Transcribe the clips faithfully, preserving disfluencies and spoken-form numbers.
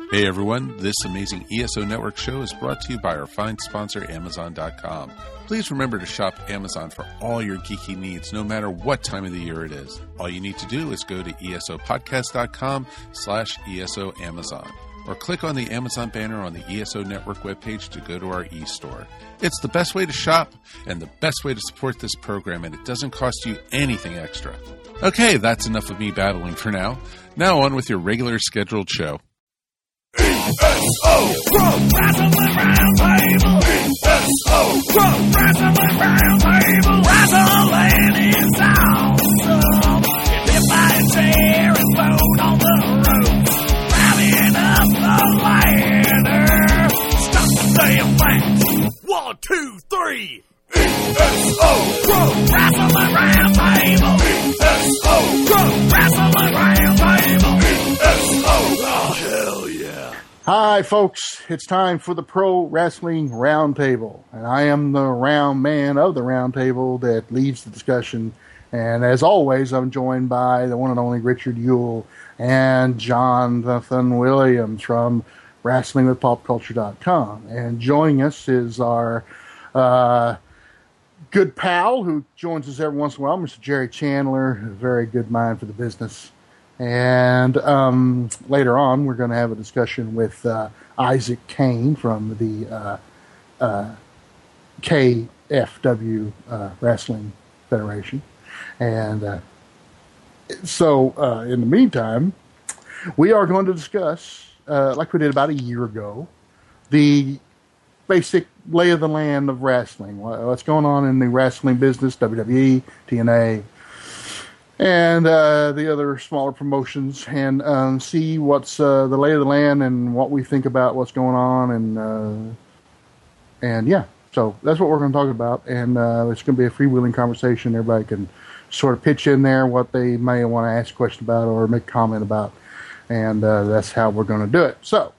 Hey everyone, this amazing E S O Network show is brought to you by our fine sponsor, Amazon dot com. Please remember to shop Amazon for all your geeky needs, no matter what time of the year it is. All you need to do is go to esopodcast.com slash ESO Amazon, or click on the Amazon banner on the E S O Network webpage to go to our e-store. It's the best way to shop and the best way to support this program, and it doesn't cost you anything extra. Okay, that's enough of me babbling for now. Now on with your regular scheduled show. E S O Pro Wrestling Roundtable. E S O Pro Wrestling Roundtable. Wrestling is awesome. Everybody share and vote on the ropes. Rallying up the ladder. Stop the damn match. One, two, three. E S O Pro Wrestling Roundtable. E S O Pro Wrestling Roundtable. E S O. Oh, hell yeah. Hi, folks. It's time for the Pro Wrestling Roundtable, and I am the round man of the roundtable that leads the discussion. And as always, I'm joined by the one and only Richard Yule and Jonathan Williams from wrestling with pop culture dot com. And joining us is our uh, good pal who joins us every once in a while, Mister Jerry Chandler, a very good mind for the business. And um, later on, we're going to have a discussion with uh, Isaac Kane from the uh, uh, K F W uh, Wrestling Federation. And uh, so, uh, in the meantime, we are going to discuss, uh, like we did about a year ago, the basic lay of the land of wrestling. What's going on in the wrestling business, W W E, T N A, and uh, the other smaller promotions, and um, see what's uh, the lay of the land and what we think about what's going on, and uh, and yeah, so that's what we're going to talk about, and uh, it's going to be a freewheeling conversation. Everybody can sort of pitch in there what they may want to ask a question about or make a comment about, and uh, that's how we're going to do it. So,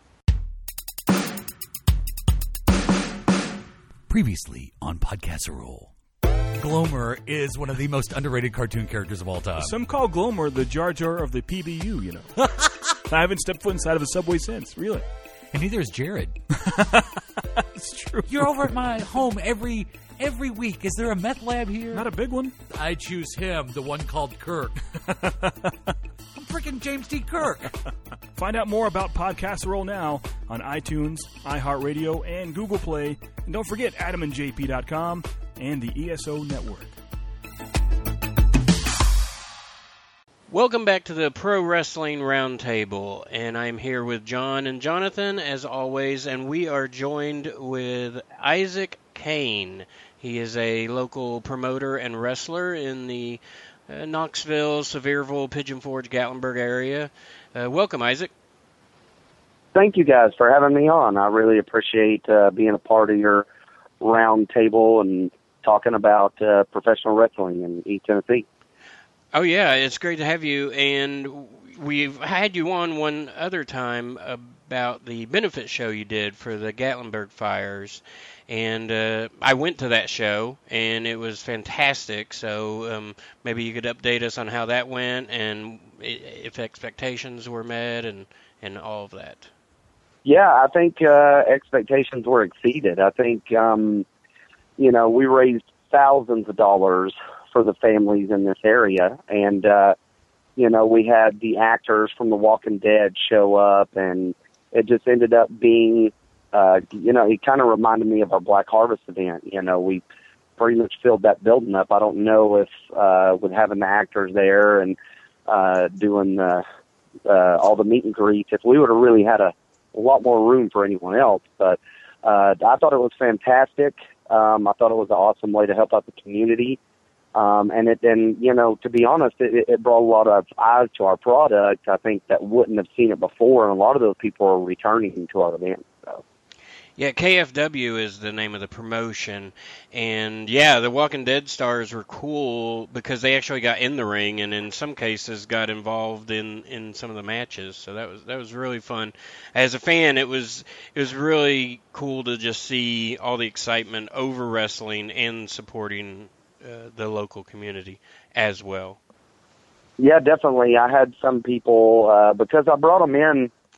previously on Podcasserole. Glomer is one of the most underrated cartoon characters of all time. Some call Glomer the Jar Jar of the P B U, you know. I haven't stepped foot inside of a Subway since, really. And neither is Jared. It's true. You're over at my home every every week. Is there a meth lab here? Not a big one. I choose him, the one called Kirk. I'm freaking James T. Kirk. Find out more about Podcasserole now on iTunes, iHeartRadio, and Google Play. And don't forget adam and j p dot com and the E S O Network. Welcome back to the Pro Wrestling Roundtable, and I'm here with John and Jonathan, as always, and we are joined with Isaac Kane. He is a local promoter and wrestler in the uh, Knoxville, Sevierville, Pigeon Forge, Gatlinburg area. Uh, welcome, Isaac. Thank you guys for having me on. I really appreciate uh, being a part of your roundtable and talking about uh, professional wrestling in East Tennessee. Oh, yeah, it's great to have you, and we've had you on one other time about the benefit show you did for the Gatlinburg Fires, and uh, I went to that show, and it was fantastic, so um, maybe you could update us on how that went and if expectations were met and, and all of that. Yeah, I think uh, expectations were exceeded. I think, um, you know, we raised thousands of dollars for the families in this area, and uh, you know, we had the actors from The Walking Dead show up, and it just ended up being, uh, you know, it kind of reminded me of our Black Harvest event. You know, we pretty much filled that building up. I don't know if uh, with having the actors there and uh, doing the, uh, all the meet and greets, if we would have really had a, a lot more room for anyone else, but uh, I thought it was fantastic. Um, I thought it was an awesome way to help out the community. Um, and it, and, you know, to be honest, it, it brought a lot of eyes to our product, I think, that wouldn't have seen it before. And a lot of those people are returning to our event. So. Yeah, K F W is the name of the promotion. And, yeah, the Walking Dead stars were cool because they actually got in the ring and in some cases got involved in, in some of the matches. So that was that was really fun. As a fan, it was it was really cool to just see all the excitement over wrestling and supporting Uh, the local community as well. Yeah, definitely. I had some people, uh, because I brought them in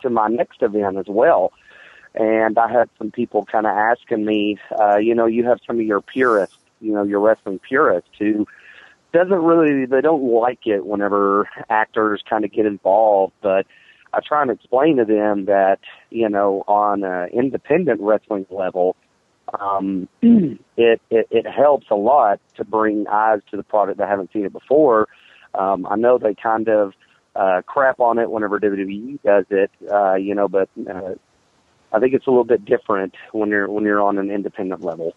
to my next event as well. And I had some people kind of asking me, uh, you know, you have some of your purists, you know, your wrestling purists who doesn't really, they don't like it whenever actors kind of get involved. But I try and explain to them that, you know, on an independent wrestling level, um, it, it, it helps a lot to bring eyes to the product that haven't seen it before. Um, I know they kind of uh, crap on it whenever W W E does it, uh, you know, but uh, I think it's a little bit different when you're when you're on an independent level.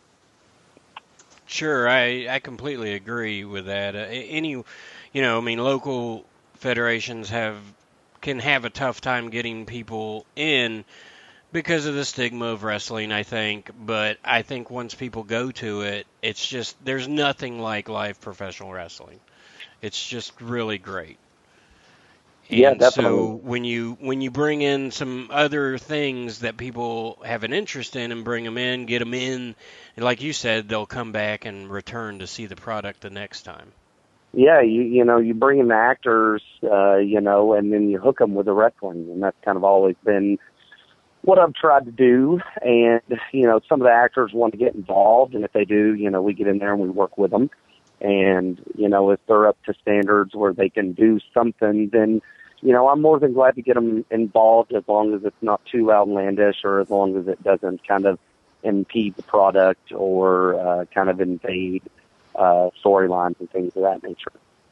Sure, I, I completely agree with that. Uh, any, you know, I mean, local federations have can have a tough time getting people in because of the stigma of wrestling, I think. But I think once people go to it, it's just there's nothing like live professional wrestling. It's just really great. And yeah, definitely. So when you when you bring in some other things that people have an interest in and bring them in, get them in, and like you said, they'll come back and return to see the product the next time. Yeah, you you know, you bring in the actors, uh, you know, and then you hook them with the wrestling, and that's kind of always been what I've tried to do. And, you know, some of the actors want to get involved, and if they do, you know, we get in there and we work with them. And, you know, if they're up to standards where they can do something, then, you know, I'm more than glad to get them involved as long as it's not too outlandish or as long as it doesn't kind of impede the product or uh, kind of invade uh, storylines and things of that nature.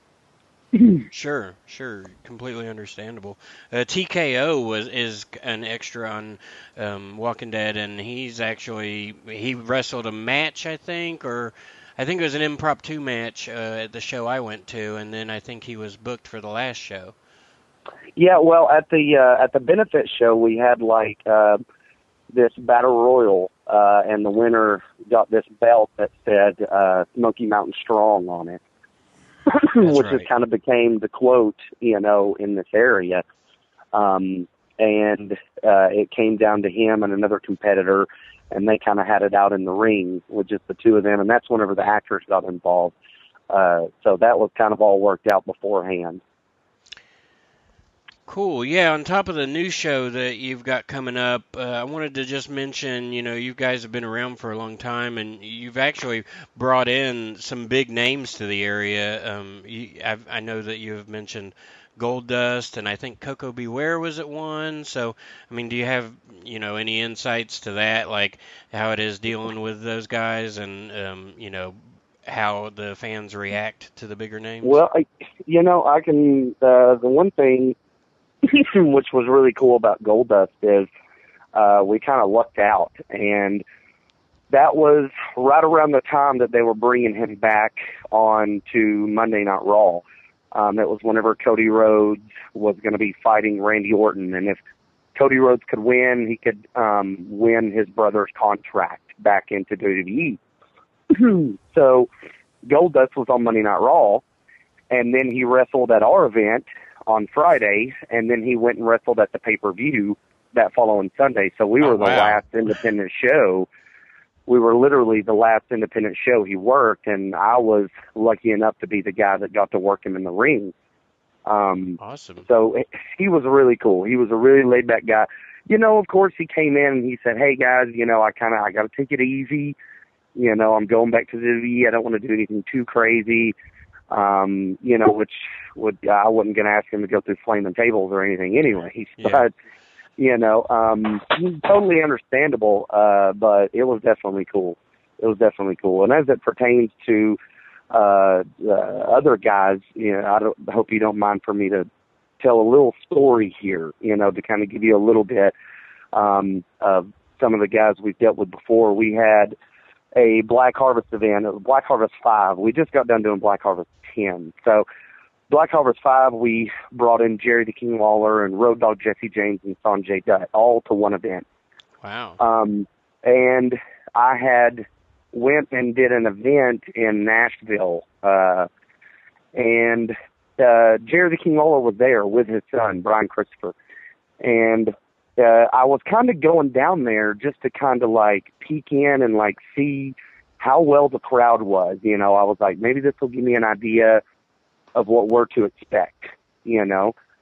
Sure, sure, completely understandable. Uh, T K O was is an extra on um, Walking Dead, and he's actually he wrestled a match, I think, or I think it was an impromptu match uh, at the show I went to, and then I think he was booked for the last show. Yeah, well, at the uh, at the benefit show, we had like uh, this battle royal, uh, and the winner got this belt that said uh, Smoky Mountain Strong on it, which right. has kind of became the quote, you know, in this area. Um, and uh, it came down to him and another competitor, and they kind of had it out in the ring with just the two of them, and that's whenever the actors got involved. Uh, so that was kind of all worked out beforehand. Cool. Yeah, on top of the new show that you've got coming up, uh, I wanted to just mention, you know, you guys have been around for a long time, and you've actually brought in some big names to the area. Um, you, I've, I know that you have mentioned Goldust, and I think Coco Beware was at one. So, I mean, do you have, you know, any insights to that, like how it is dealing with those guys and, um, you know, how the fans react to the bigger names? Well, I, you know, I can, uh, the one thing which was really cool about Goldust is uh, we kind of lucked out, and that was right around the time that they were bringing him back on to Monday Night Raw. Um, it was whenever Cody Rhodes was going to be fighting Randy Orton, and if Cody Rhodes could win, he could um, win his brother's contract back into W W E. So Goldust was on Monday Night Raw, and then he wrestled at our event on Friday, and then he went and wrestled at the pay-per-view that following Sunday. So we were oh, the wow. last independent show. We were literally the last independent show he worked, and I was lucky enough to be the guy that got to work him in the ring. Um, awesome. So he was really cool. He was a really laid-back guy. You know, of course, he came in and he said, hey, guys, you know, I kind of, I got to take it easy. You know, I'm going back to the W W E. I don't want to do anything too crazy. Um, you know, which would I wasn't going to ask him to go through flaming tables or anything anyway. Yeah. But, you know, um, totally understandable, uh, but it was definitely cool. It was definitely cool. And as it pertains to uh, uh, other guys, you know, I, don't, I hope you don't mind for me to tell a little story here, you know, to kind of give you a little bit um, of some of the guys we've dealt with before. We had a Black Harvest event. It was Black Harvest five. We just got done doing Black Harvest ten. So Black Harvest five, we brought in Jerry the King Lawler and Road Dogg Jesse James and Sanjay Dutt all to one event. Wow. Um, and I had went and did an event in Nashville, uh, and uh, Jerry the King Lawler was there with his son, Brian Christopher. And uh, I was kind of going down there just to kind of like peek in and like see how well the crowd was. You know, I was like, maybe this will give me an idea of what we're to expect, you know.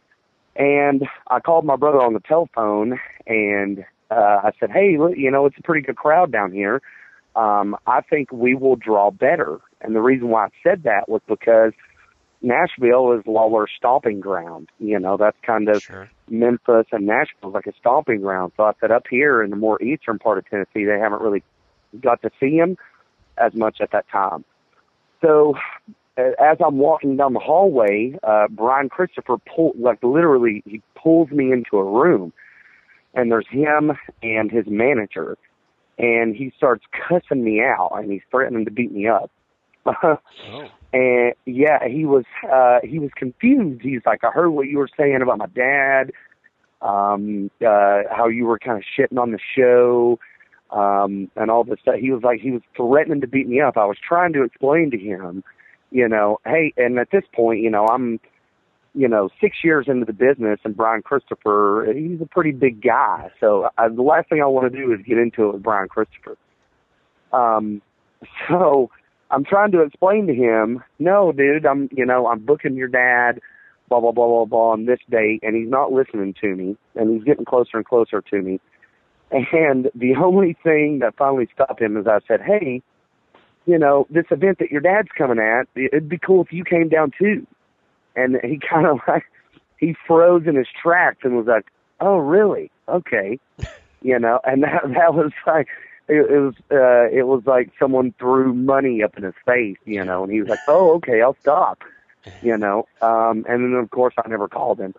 And I called my brother on the telephone, and uh, I said, hey, look, you know, it's a pretty good crowd down here. Um, I think we will draw better. And the reason why I said that was because Nashville is Lawler's stomping ground. You know, that's kind of Sure. Memphis and Nashville is like a stomping ground. So I said up here in the more eastern part of Tennessee, they haven't really got to see him as much at that time. So as I'm walking down the hallway, uh, Brian Christopher pulled, like literally, he pulls me into a room, and there's him and his manager, and he starts cussing me out, and he's threatening to beat me up. Oh. And yeah, he was uh, he was confused. He's like, I heard what you were saying about my dad, um, uh, how you were kind of shitting on the show, um, and all this stuff. He was like, he was threatening to beat me up. I was trying to explain to him, you know, hey, and at this point, you know, I'm, you know, six years into the business, and Brian Christopher, he's a pretty big guy. So I, the last thing I want to do is get into it with Brian Christopher. Um, so I'm trying to explain to him, no, dude, I'm, you know, I'm booking your dad, blah, blah, blah, blah, blah, on this date, and he's not listening to me, and he's getting closer and closer to me. And the only thing that finally stopped him is I said, hey, you know, this event that your dad's coming at, it'd be cool if you came down too. And he kind of like, he froze in his tracks and was like, oh, really? Okay. You know, and that, that was like, it, it was, uh, it was like someone threw money up in his face, you know, and he was like, oh, okay, I'll stop, you know. Um, and then of course I never called him.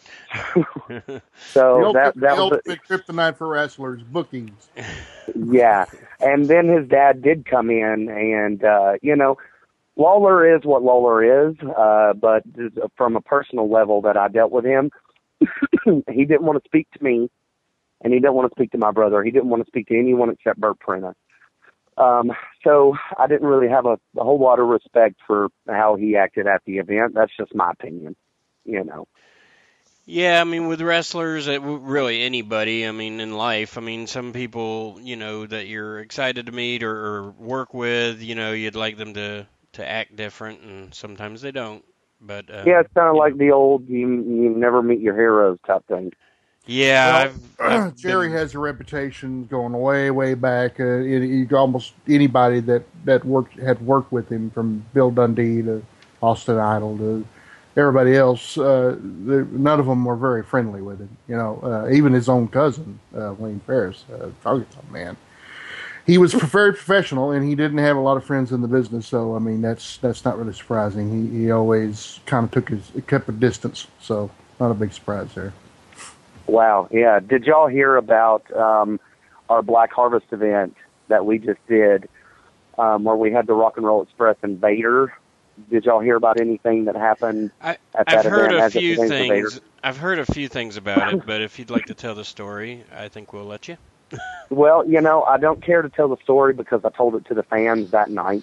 So the that, ultimate, that the was ultimate kryptonite for wrestlers, bookings. Yeah, and then his dad did come in, and, uh, you know, Lawler is what Lawler is, uh, but from a personal level that I dealt with him, he didn't want to speak to me, and he didn't want to speak to my brother. He didn't want to speak to anyone except Bert Prina. Um, so I didn't really have a, a whole lot of respect for how he acted at the event. That's just my opinion, you know. Yeah, I mean, with wrestlers, it, really anybody, I mean, in life, I mean, some people, you know, that you're excited to meet or, or work with, you know, you'd like them to, to act different, and sometimes they don't. But uh, yeah, it's kind of like know. the old you, you never meet your heroes type thing. Yeah, Well, I've, I've Jerry been, has a reputation going way, way back. Uh, it, it, almost anybody that, that worked had worked with him, from Bill Dundee to Austin Idol to everybody else, uh, none of them were very friendly with him. You know, uh, even his own cousin, uh, Wayne Ferris, uh, Target man. He was very professional, and he didn't have a lot of friends in the business. So, I mean, that's that's not really surprising. He he always kind of took his kept a distance. So, not a big surprise there. Wow, yeah. Did y'all hear about um, our Black Harvest event that we just did, um, where we had the Rock and Roll Express and Vader? Did y'all hear about anything that happened I, at that I've heard event a as it few pertains to Vader? things. I've heard a few things about it, but if you'd like to tell the story, I think we'll let you. Well, you know, I don't care to tell the story because I told it to the fans that night.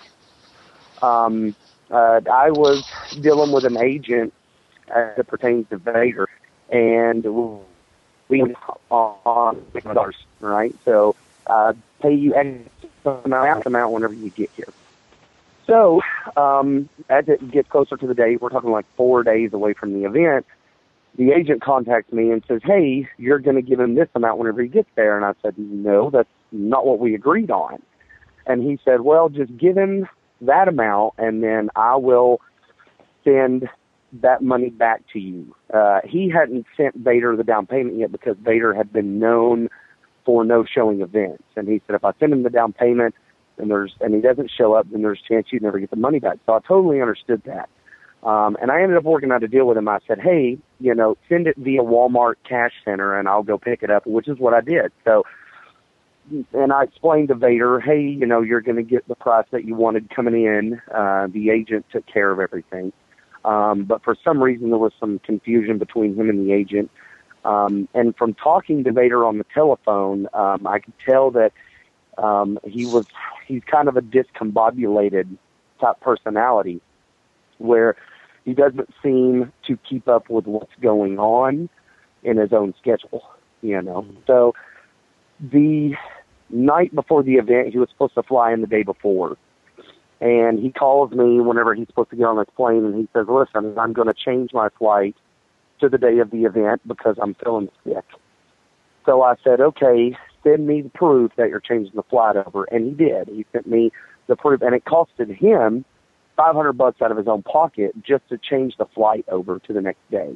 Um, uh, I was dealing with an agent as it pertains to Vader, and we went on dollars, right? So uh, pay you X amount, amount whenever you get here. So um, as it gets closer to the date, we're talking like four days away from the event, the agent contacts me and says, hey, you're going to give him this amount whenever he gets there. And I said, no, that's not what we agreed on. And he said, well, just give him that amount, and then I will send that money back to you. Uh, he hadn't sent Vader the down payment yet because Vader had been known for no showing events. And he said, if I send him the down payment, and there's and he doesn't show up, then there's a chance you'd never get the money back. So I totally understood that. Um, and I ended up working out a deal with him. I said, hey, you know, send it via Walmart Cash Center, and I'll go pick it up, which is what I did. So, and I explained to Vader, hey, you know, you're going to get the price that you wanted coming in. Uh, the agent took care of everything. Um, but for some reason, there was some confusion between him and the agent. Um, and from talking to Vader on the telephone, um, I could tell that Um, he was, he's kind of a discombobulated type personality where he doesn't seem to keep up with what's going on in his own schedule, you know. So the night before the event, he was supposed to fly in the day before. And he calls me whenever he's supposed to get on his plane, and he says, listen, I'm going to change my flight to the day of the event because I'm feeling sick. So I said, okay, send me the proof that you're changing the flight over. And he did. He sent me the proof, and it costed him five hundred bucks out of his own pocket just to change the flight over to the next day.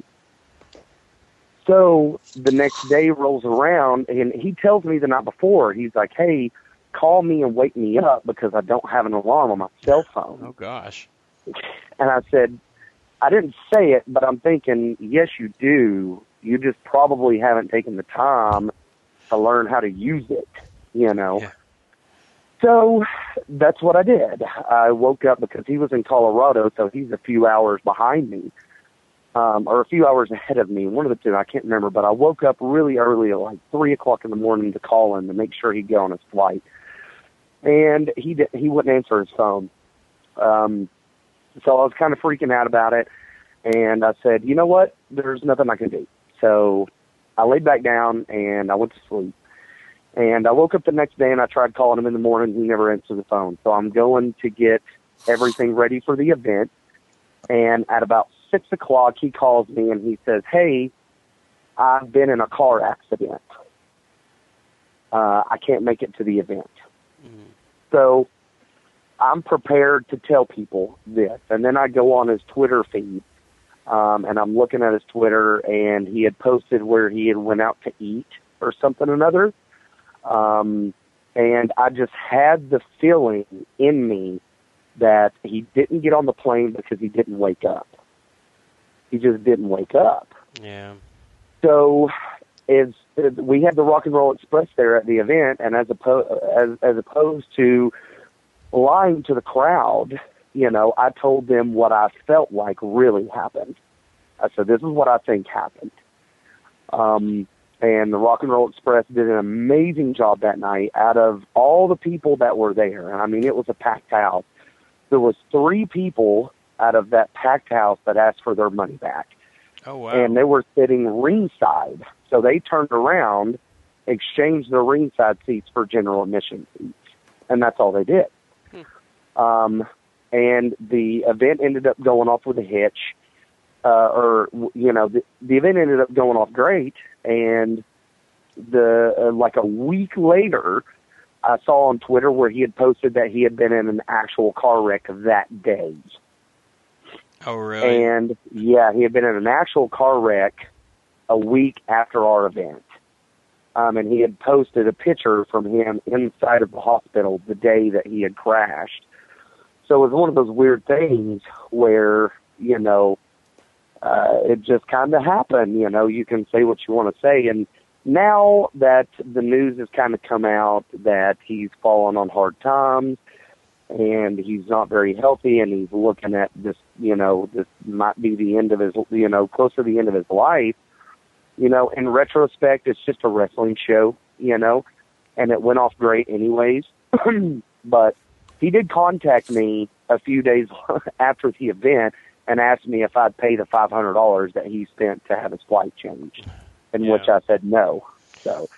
So the next day rolls around, and he tells me the night before, he's like, hey, call me and wake me up because I don't have an alarm on my cell phone. Oh, gosh. And I said, I didn't say it, but I'm thinking, yes, you do. You just probably haven't taken the time to learn how to use it, you know. Yeah. So that's what I did. I woke up because he was in Colorado, so he's a few hours behind me, um, or a few hours ahead of me, one of the two, I can't remember. But I woke up really early, at like three o'clock in the morning, to call him to make sure he'd go on his flight. And he did, he wouldn't answer his phone. Um, so I was kind of freaking out about it. And I said, you know what? There's nothing I can do. So I laid back down and I went to sleep. And I woke up the next day and I tried calling him in the morning. He never answered the phone. So I'm going to get everything ready for the event. And at about six o'clock, he calls me and he says, hey, I've been in a car accident. Uh, I can't make it to the event. Mm-hmm. So I'm prepared to tell people this. And then I go on his Twitter feed. Um, and I'm looking at his Twitter, and he had posted where he had went out to eat or something or another. Um, and I just had the feeling in me that he didn't get on the plane because he didn't wake up. He just didn't wake up. Yeah. So as, as we had the Rock and Roll Express there at the event, and as, oppo- as, as opposed to lying to the crowd, you know, I told them what I felt like really happened. I said, this is what I think happened. Um, and the Rock and Roll Express did an amazing job that night. Out of all the people that were there, and I mean, it was a packed house, there was three people out of that packed house that asked for their money back. Oh, wow. And they were sitting ringside. So they turned around, exchanged their ringside seats for general admission seats. And that's all they did. Hmm. Um, and the event ended up going off with a hitch, uh, or, you know, the, the event ended up going off great. And the, uh, like a week later, I saw on Twitter where he had posted that he had been in an actual car wreck that day. Oh, really? And yeah, he had been in an actual car wreck a week after our event. Um, and he had posted a picture from him inside of the hospital the day that he had crashed. So it was one of those weird things where, you know, uh, it just kind of happened. You know, you can say what you want to say. And now that the news has kind of come out that he's fallen on hard times and he's not very healthy and he's looking at this, you know, this might be the end of his, you know, close to the end of his life, you know, in retrospect, it's just a wrestling show, you know, and it went off great anyways. But he did contact me a few days after the event and asked me if I'd pay the five hundred dollars that he spent to have his flight changed, in yeah. which I said no. So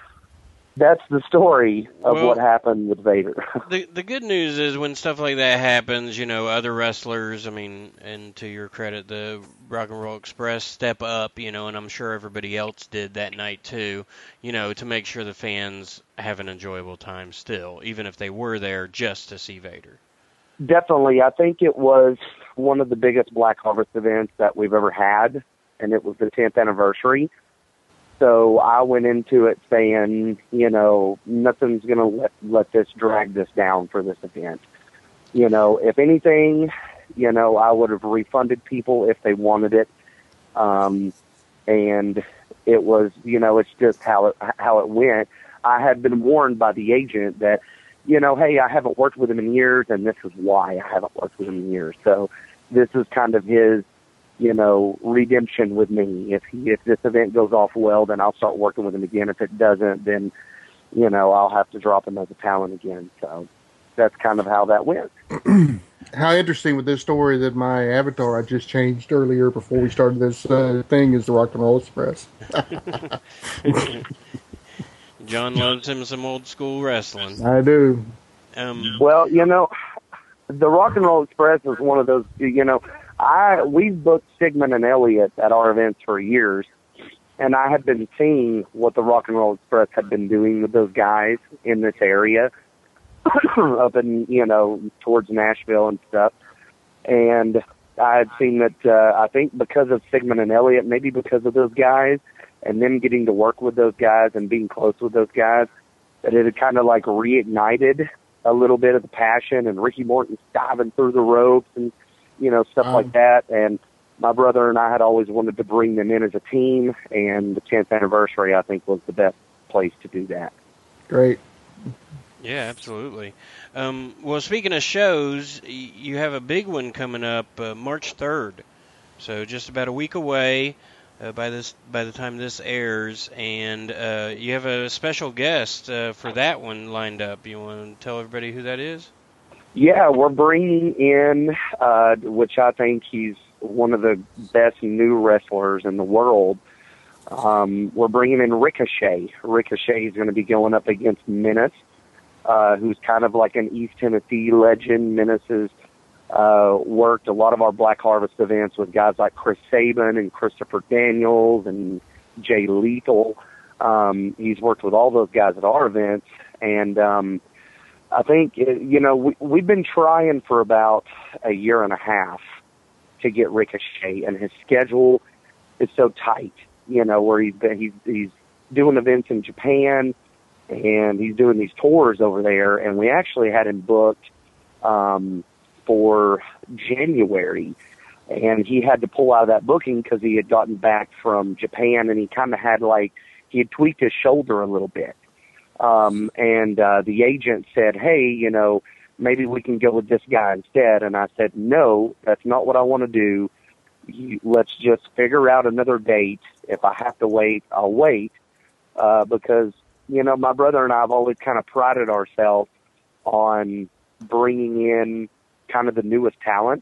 that's the story of well, what happened with Vader. the the good news is when stuff like that happens, you know, other wrestlers, I mean, and to your credit, the Rock and Roll Express step up, you know, and I'm sure everybody else did that night too, you know, to make sure the fans have an enjoyable time still, even if they were there just to see Vader. Definitely. I think it was one of the biggest Black Harvest events that we've ever had, and it was the tenth anniversary. So I went into it saying, you know, nothing's going to let, let this drag this down for this event. You know, if anything, you know, I would have refunded people if they wanted it. Um, and it was, you know, it's just how it, how it went. I had been warned by the agent that, you know, hey, I haven't worked with him in years, and this is why I haven't worked with him in years. So this is kind of his, you know, redemption with me. If he, if this event goes off well, then I'll start working with him again. If it doesn't, then, you know, I'll have to drop him as a talent again. So that's kind of how that went. How interesting with this story that my avatar I just changed earlier before we started this uh, thing is the Rock and Roll Express. John loves him some old school wrestling. I do. Um, well, you know, the Rock and Roll Express is one of those, you know, I we've booked Sigmund and Elliott at our events for years, and I had been seeing what the Rock and Roll Express had been doing with those guys in this area, up in, you know, towards Nashville and stuff. And I had seen that, uh, I think because of Sigmund and Elliott, maybe because of those guys, and them getting to work with those guys and being close with those guys, that it had kind of like reignited a little bit of the passion, and Ricky Morton's diving through the ropes and, you know, stuff um, like that. And my brother and I had always wanted to bring them in as a team, and the tenth anniversary, I think, was the best place to do that. Great. Yeah, absolutely. Um, well, speaking of shows, you have a big one coming up uh, March third, so just about a week away uh, by this by the time this airs, and uh, you have a special guest uh, for that one lined up. You want to tell everybody who that is? Yeah, we're bringing in, uh, which I think he's one of the best new wrestlers in the world. Um, we're bringing in Ricochet. Ricochet is going to be going up against Menace, uh, who's kind of like an East Tennessee legend. Menace has uh, worked a lot of our Black Harvest events with guys like Chris Sabin and Christopher Daniels and Jay Lethal. Um, he's worked with all those guys at our events, and um, I think, you know, we, we've been trying for about a year and a half to get Ricochet, and his schedule is so tight, you know, where he's been, he's, he's doing events in Japan, and he's doing these tours over there, and we actually had him booked um, for January, and he had to pull out of that booking because he had gotten back from Japan, and he kind of had, like, he had tweaked his shoulder a little bit. Um, and, uh, the agent said, hey, you know, maybe we can go with this guy instead. And I said, no, that's not what I want to do. You, let's just figure out another date. If I have to wait, I'll wait. Uh, because, you know, my brother and I have always kind of prided ourselves on bringing in kind of the newest talent.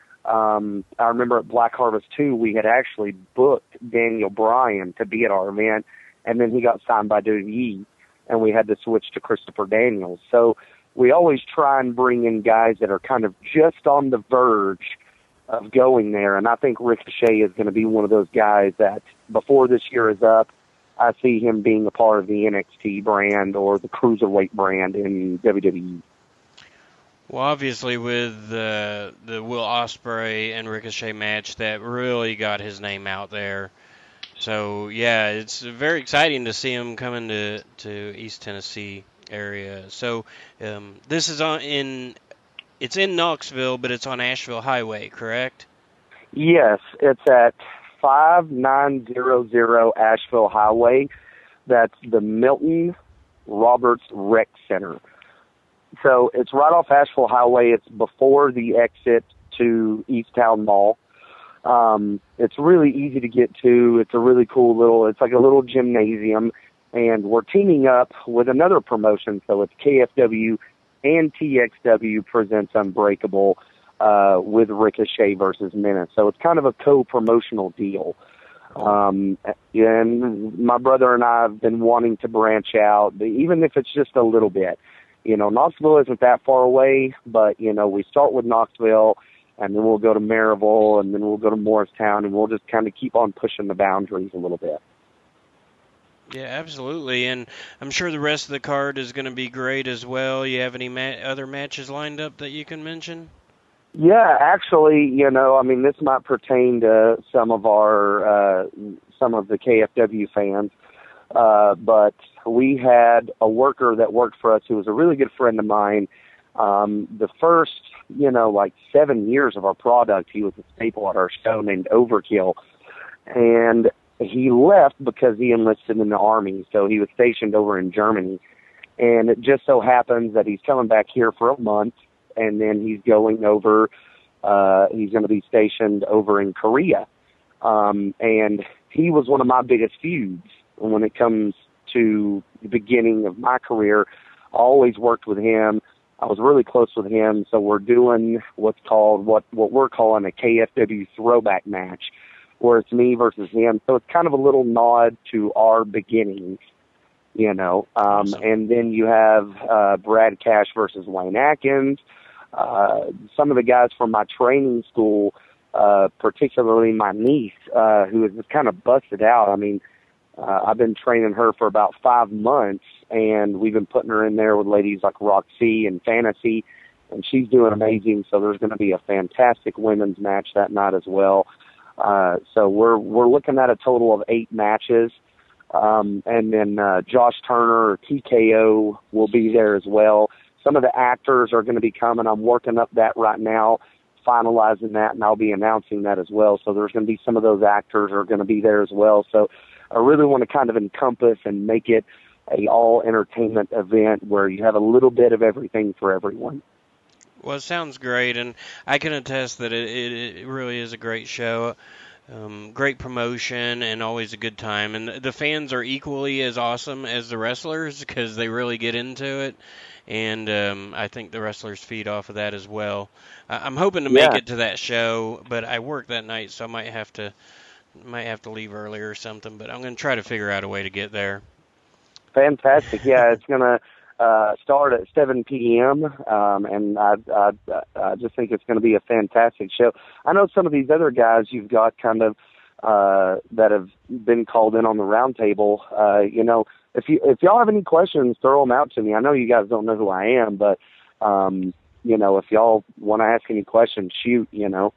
Um, I remember at Black Harvest two, we had actually booked Daniel Bryan to be at our event, and then he got signed by W W E. And we had to switch to Christopher Daniels. So we always try and bring in guys that are kind of just on the verge of going there. And I think Ricochet is going to be one of those guys that before this year is up, I see him being a part of the N X T brand or the Cruiserweight brand in W W E. Well, obviously with the, the Will Ospreay and Ricochet match, that really got his name out there. So, yeah, it's very exciting to see him coming to, to East Tennessee area. So, um, this is on in, it's in Knoxville, but it's on Asheville Highway, correct? Yes, it's at five nine zero zero Asheville Highway. That's the Milton Roberts Rec Center. So, it's right off Asheville Highway. It's before the exit to East Town Mall. Um, it's really easy to get to. It's a really cool little, it's like a little gymnasium, and we're teaming up with another promotion. So it's K F W and T X W presents Unbreakable, uh, with Ricochet versus Menace. So it's kind of a co-promotional deal. Um, and my brother and I have been wanting to branch out, even if it's just a little bit. You know, Knoxville isn't that far away, but, you know, we start with Knoxville, and then we'll go to Maryville, and then we'll go to Morristown, and we'll just kind of keep on pushing the boundaries a little bit. Yeah, absolutely, and I'm sure the rest of the card is going to be great as well. You have any ma- other matches lined up that you can mention? Yeah, actually, you know, I mean, this might pertain to some of our, uh, some of the K F W fans, uh, but we had a worker that worked for us who was a really good friend of mine. Um, the first, you know, like seven years of our product, he was a staple at our show named Overkill. And he left because he enlisted in the Army. So he was stationed over in Germany. And it just so happens that he's coming back here for a month, and then he's going over, uh, he's going to be stationed over in Korea. Um, and he was one of my biggest feuds when it comes to the beginning of my career. I always worked with him. I was really close with him, so we're doing what's called, what, what we're calling a K F W throwback match, where it's me versus him. So it's kind of a little nod to our beginnings, you know. Um, awesome. And then you have uh, Brad Cash versus Wayne Atkins. Uh, some of the guys from my training school uh, particularly my niece, uh, who is just kind of busted out. I mean, uh, I've been training her for about five months, and we've been putting her in there with ladies like Roxy and Fantasy, and she's doing amazing. So there's going to be a fantastic women's match that night as well. Uh, so we're we're looking at a total of eight matches. Um, and then uh, Josh Turner or T K O will be there as well. Some of the actors are going to be coming. I'm working up that right now, finalizing that, and I'll be announcing that as well. So there's going to be some of those actors are going to be there as well. So I really want to kind of encompass and make it a all entertainment event where you have a little bit of everything for everyone. Well, it sounds great, and I can attest that it, it, it really is a great show. Um, great promotion and always a good time. And the fans are equally as awesome as the wrestlers because they really get into it. And um, I think the wrestlers feed off of that as well. I- I'm hoping to make Yeah. it to that show, but I work that night, so I might have to might have to leave early or something. But I'm going to try to figure out a way to get there. Fantastic. Yeah, it's going to uh, start at seven p.m., um, and I, I, I just think it's going to be a fantastic show. I know some of these other guys you've got kind of uh, that have been called in on the round table. Uh, you know, if you if y'all have any questions, throw them out to me. I know you guys don't know who I am, but um, you know, if y'all want to ask any questions, shoot. You know.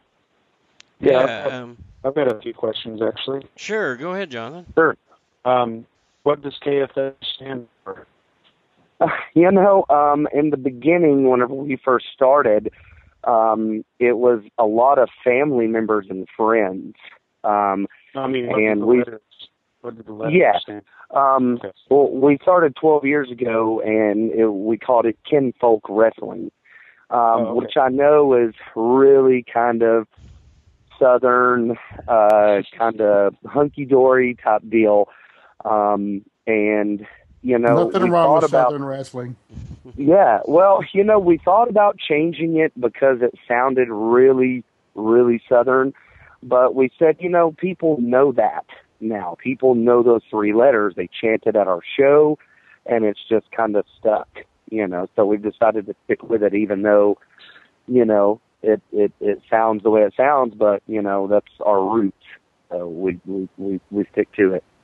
Yeah. Um, I've got a few questions, actually. sure. Go ahead, Jonathan. Sure. Um, what does K F W stand for? Uh, you know, um, in the beginning, whenever we first started, um, it was a lot of family members and friends. Um, I mean, what and did the we, letters, what did the letters yeah, stand um, Okay. well, we started twelve years ago, and it, we called it Kinfolk Wrestling, um, Oh, okay. which I know is really kind of Southern, uh, kind of hunky-dory type deal. Um, and, you know, Nothing we wrong thought with about, Southern wrestling. yeah, well, you know, we thought about changing it because it sounded really, really Southern, but we said, you know, people know that now. People know those three letters. They chant it at our show, and it's just kind of stuck, you know, so we've decided to stick with it, even though, you know, it, it, it sounds the way it sounds, but, you know, that's our roots, so we, we, we, we stick to it.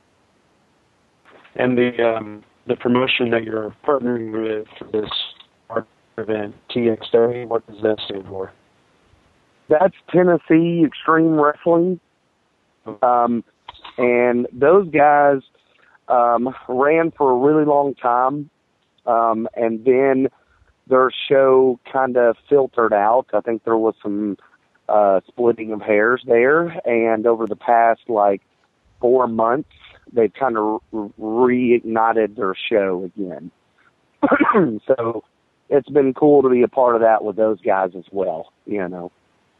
And the um, the promotion that you're partnering with for this art event, T X W, what does that stand for? That's Tennessee Extreme Wrestling. Um, and those guys um, ran for a really long time, um, and then their show kind of filtered out. I think there was some uh, splitting of hairs there, and over the past, like, four months, they've kind of re- reignited their show again. So it's been cool to be a part of that with those guys as well, you know.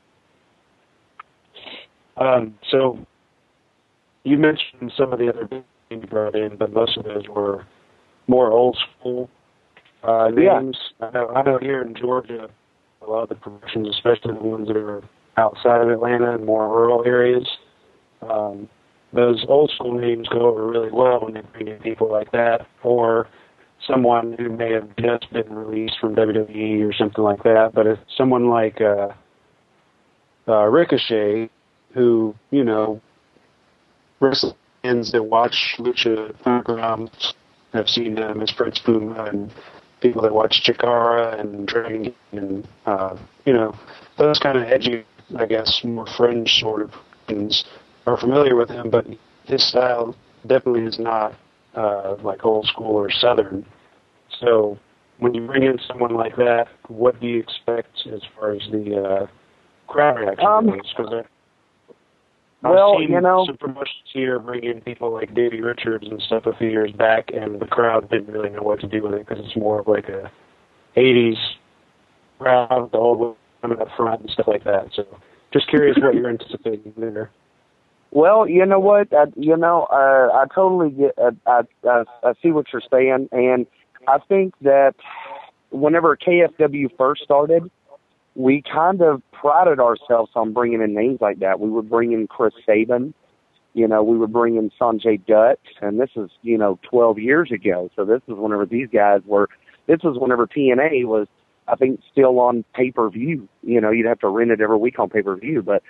Um, so you mentioned some of the other things you brought in, but most of those were more old school uh, names. Yeah. I know, I know here in Georgia, a lot of the promotions, especially the ones that are outside of Atlanta and more rural areas, um, those old school names go over really well when they bring in people like that, or someone who may have just been released from W W E or something like that. But if someone like uh, uh, Ricochet, who, you know, wrestling fans that watch Lucha Underground have seen them as Fritz Puma, and people that watch Chikara and Dragon and, uh, you know, those kind of edgy, I guess, more fringe sort of things are familiar with him, but his style definitely is not uh, like old school or Southern. So when you bring in someone like that, what do you expect as far as the uh, crowd reaction Um, goes? Because I've well, seen you know, some promotions here bring in people like Davey Richards and stuff a few years back, and the crowd didn't really know what to do with it because it's more of like a eighties crowd, the old women up front and stuff like that. So just curious what you're anticipating there. Well, you know what? I, you know, uh, I totally get. Uh, I, I I see what you're saying, and I think that whenever K F W first started, we kind of prided ourselves on bringing in names like that. We would bring in Chris Sabin, you know, we would bring in Sanjay Dutt, and this is, you know, twelve years ago. So this is whenever these guys were. This was whenever T N A was, I think, still on pay per view. You know, you'd have to rent it every week on pay per view, but.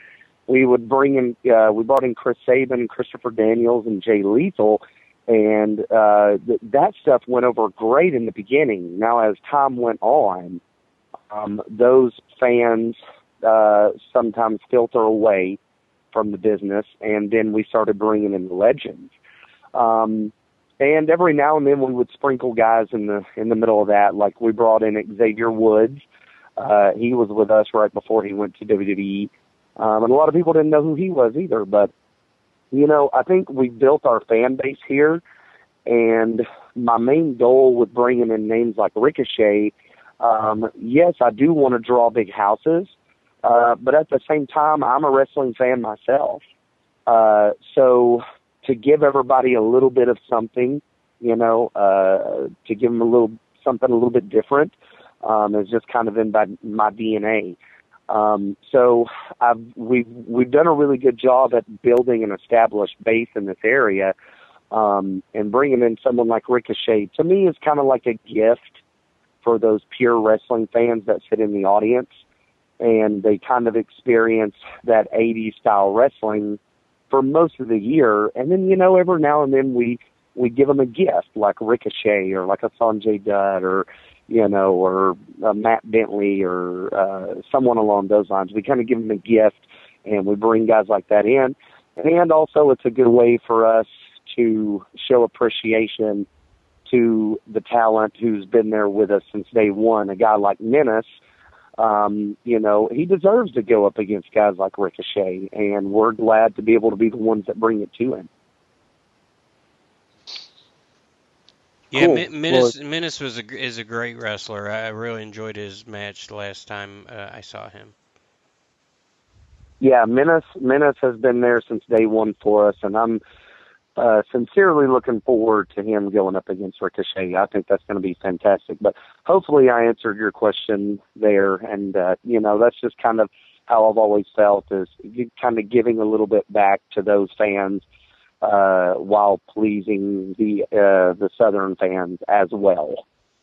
we would bring in, uh, we brought in Chris Sabin, Christopher Daniels, and Jay Lethal, and uh, th- that stuff went over great in the beginning. Now, as time went on, um, those fans uh, sometimes filter away from the business, and then we started bringing in legends. Um, and every now and then we would sprinkle guys in the in the middle of that, like we brought in Xavier Woods. Uh, he was with us right before he went to W W E. Um, and a lot of people didn't know who he was either. But, you know, I think we built our fan base here. And my main goal with bringing in names like Ricochet, um, yes, I do want to draw big houses. Uh, but at the same time, I'm a wrestling fan myself. Uh, so to give everybody a little bit of something, you know, uh, to give them a little something a little bit different, um, is just kind of in my, my D N A. Um, so I've, we've, we've done a really good job at building an established base in this area. Um, and bringing in someone like Ricochet, to me, is kind of like a gift for those pure wrestling fans that sit in the audience. And they kind of experience that eighties style wrestling for most of the year. And then, you know, every now and then we, we give them a gift like Ricochet or like a Sanjay Dutt or, you know, or uh, Matt Bentley or uh, someone along those lines. We kind of give them a gift, and we bring guys like that in. And also it's a good way for us to show appreciation to the talent who's been there with us since day one. A guy like Menace, um, you know, he deserves to go up against guys like Ricochet, and we're glad to be able to be the ones that bring it to him. Yeah, Cool. Mi- Menace, Menace was a, is a great wrestler. I really enjoyed his match the last time uh, I saw him. Yeah, Menace, Menace has been there since day one for us, and I'm uh, sincerely looking forward to him going up against Ricochet. I think that's going to be fantastic. But hopefully I answered your question there, and, uh, you know, that's just kind of how I've always felt, is kind of giving a little bit back to those fans uh, while pleasing the uh, the Southern fans as well.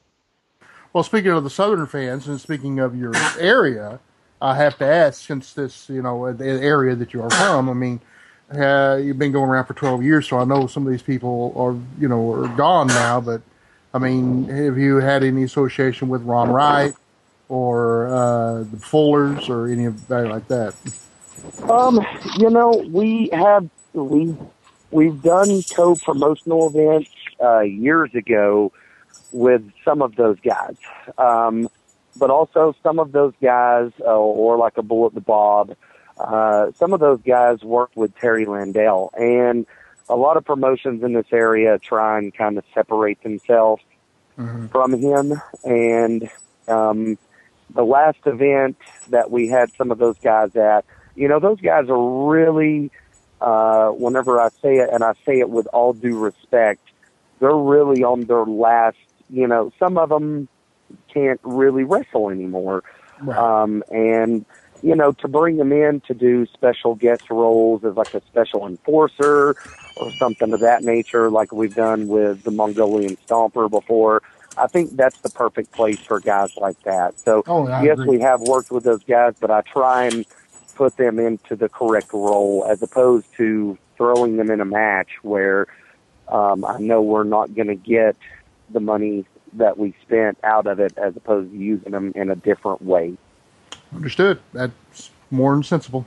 Well, speaking of the Southern fans, and speaking of your area, I have to ask, since this, you know, the area that you are from, I mean, uh, you've been going around for twelve years, so I know some of these people are, you know, are gone now, but, I mean, have you had any association with Ron Wright or uh, the Fullers or any of that like that? Um, you know, we have, we, we've done co-promotional events uh, years ago with some of those guys. Um, but also some of those guys, uh, or like a Bullet the Bob, uh, some of those guys worked with Terry Landell. And a lot of promotions in this area try and kind of separate themselves mm-hmm. from him. And um, the last event that we had some of those guys at, you know, those guys are really, uh, whenever I say it, and I say it with all due respect, they're really on their last, you know, some of them can't really wrestle anymore. Right. Um, and, you know, to bring them in to do special guest roles as like a special enforcer or something of that nature, like we've done with the Mongolian Stomper before, I think that's the perfect place for guys like that. So, oh, yes, agree. We have worked with those guys, but I try and put them into the correct role as opposed to throwing them in a match where um, I know we're not going to get the money that we spent out of it as opposed to using them in a different way. Understood. That's more than sensible.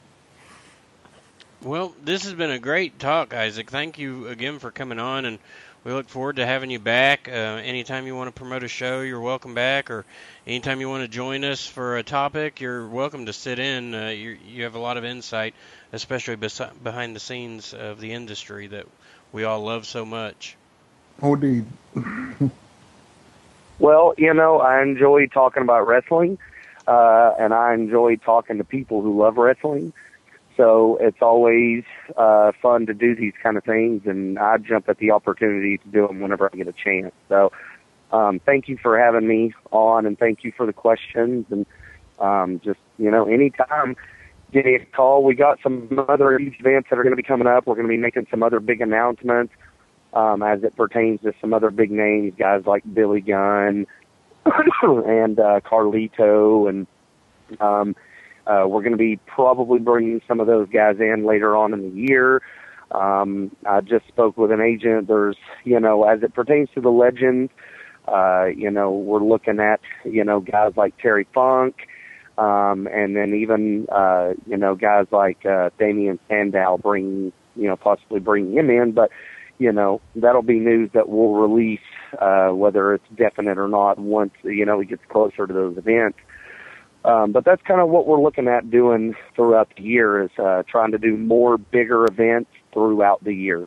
Well, this has been a great talk, Isaac. Thank you again for coming on, and we look forward to having you back. Uh, anytime you want to promote a show, you're welcome back, or anytime you want to join us for a topic, you're welcome to sit in. Uh, you you have a lot of insight, especially besi- behind the scenes of the industry that we all love so much. Oh, indeed. Well, you know, I enjoy talking about wrestling, uh, and I enjoy talking to people who love wrestling. So it's always uh, fun to do these kind of things, and I jump at the opportunity to do them whenever I get a chance. So um, thank you for having me on, and thank you for the questions. And um, just, you know, anytime, give me a call. We got some other events that are going to be coming up. We're going to be making some other big announcements. Um, as it pertains to some other big names, guys like Billy Gunn and uh, Carlito, and um, uh, we're going to be probably bringing some of those guys in later on in the year. Um, I just spoke with an agent. There's, you know, as it pertains to the legends, uh, you know, we're looking at, you know, guys like Terry Funk, um, and then even, uh, you know, guys like uh, Damian Sandow bringing, you know, possibly bringing him in. But, you know, that'll be news that we'll release, uh, whether it's definite or not, once, you know, it gets closer to those events. Um, but that's kind of what we're looking at doing throughout the year, is uh, trying to do more bigger events throughout the year.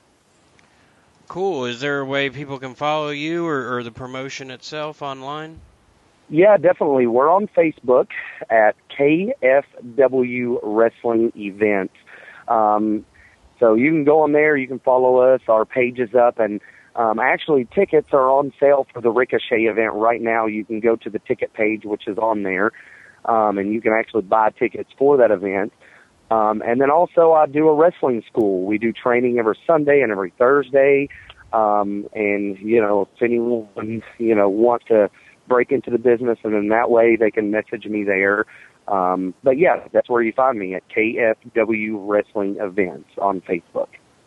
Cool. Is there a way people can follow you or, or the promotion itself online? Yeah, definitely. We're on Facebook at K F W Wrestling Events. Um, so you can go on there. You can follow us. Our page is up. And um, actually, tickets are on sale for the Ricochet event right now. You can go to the ticket page, which is on there, um, and you can actually buy tickets for that event. Um, and then also I do a wrestling school. We do training every Sunday and every Thursday. Um, and, you know, if anyone, you know, wants to break into the business, and in that way they can message me there. Um, but, yeah, that's where you find me, at K F W Wrestling Events on Facebook.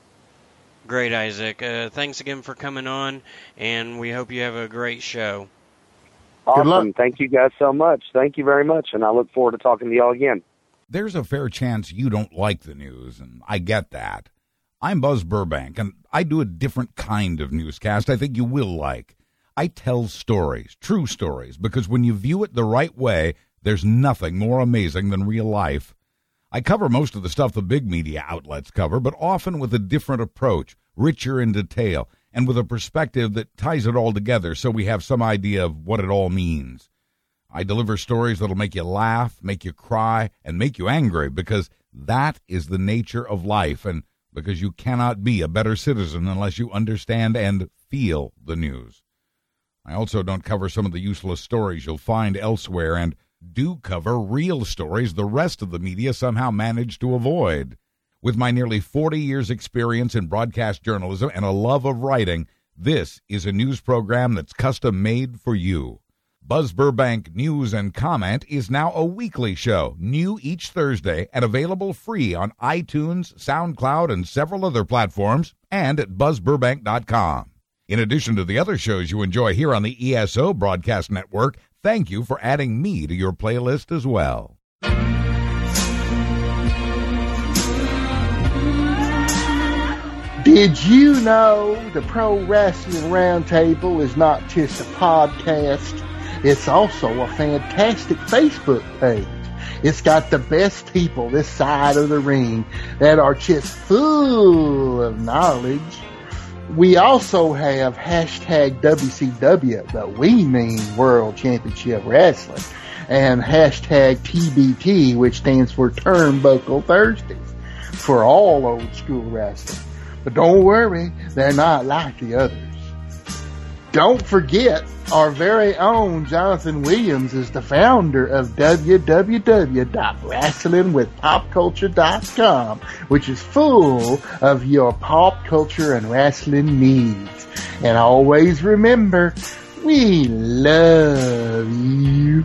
Great, Isaac. Uh, thanks again for coming on, and we hope you have a great show. Awesome. Thank you guys so much. Thank you very much, and I look forward to talking to y'all again. There's a fair chance you don't like the news, and I get that. I'm Buzz Burbank, and I do a different kind of newscast I think you will like. I tell stories, true stories, because when you view it the right way, there's nothing more amazing than real life. I cover most of the stuff the big media outlets cover, but often with a different approach, richer in detail, and with a perspective that ties it all together so we have some idea of what it all means. I deliver stories that'll make you laugh, make you cry, and make you angry, because that is the nature of life, and because you cannot be a better citizen unless you understand and feel the news. I also don't cover some of the useless stories you'll find elsewhere, and do cover real stories the rest of the media somehow managed to avoid. With my nearly forty years experience in broadcast journalism and a love of writing, this is a news program that's custom made for you. Buzz Burbank News and Comment is now a weekly show, new each Thursday and available free on iTunes, SoundCloud, and several other platforms, and at buzz burbank dot com. In addition to the other shows you enjoy here on the E S O Broadcast Network, thank you for adding me to your playlist as well. Did you know the Pro Wrestling Roundtable is not just a podcast? It's also a fantastic Facebook page. It's got the best people this side of the ring that are just full of knowledge. We also have hashtag W C W, but we mean World Championship Wrestling, and hashtag T B T, which stands for Turnbuckle Thursdays, for all old school wrestling. But don't worry, they're not like the others. Don't forget, our very own Jonathan Williams is the founder of w w w dot wrestling with pop culture dot com, which is full of your pop culture and wrestling needs. And always remember, we love you.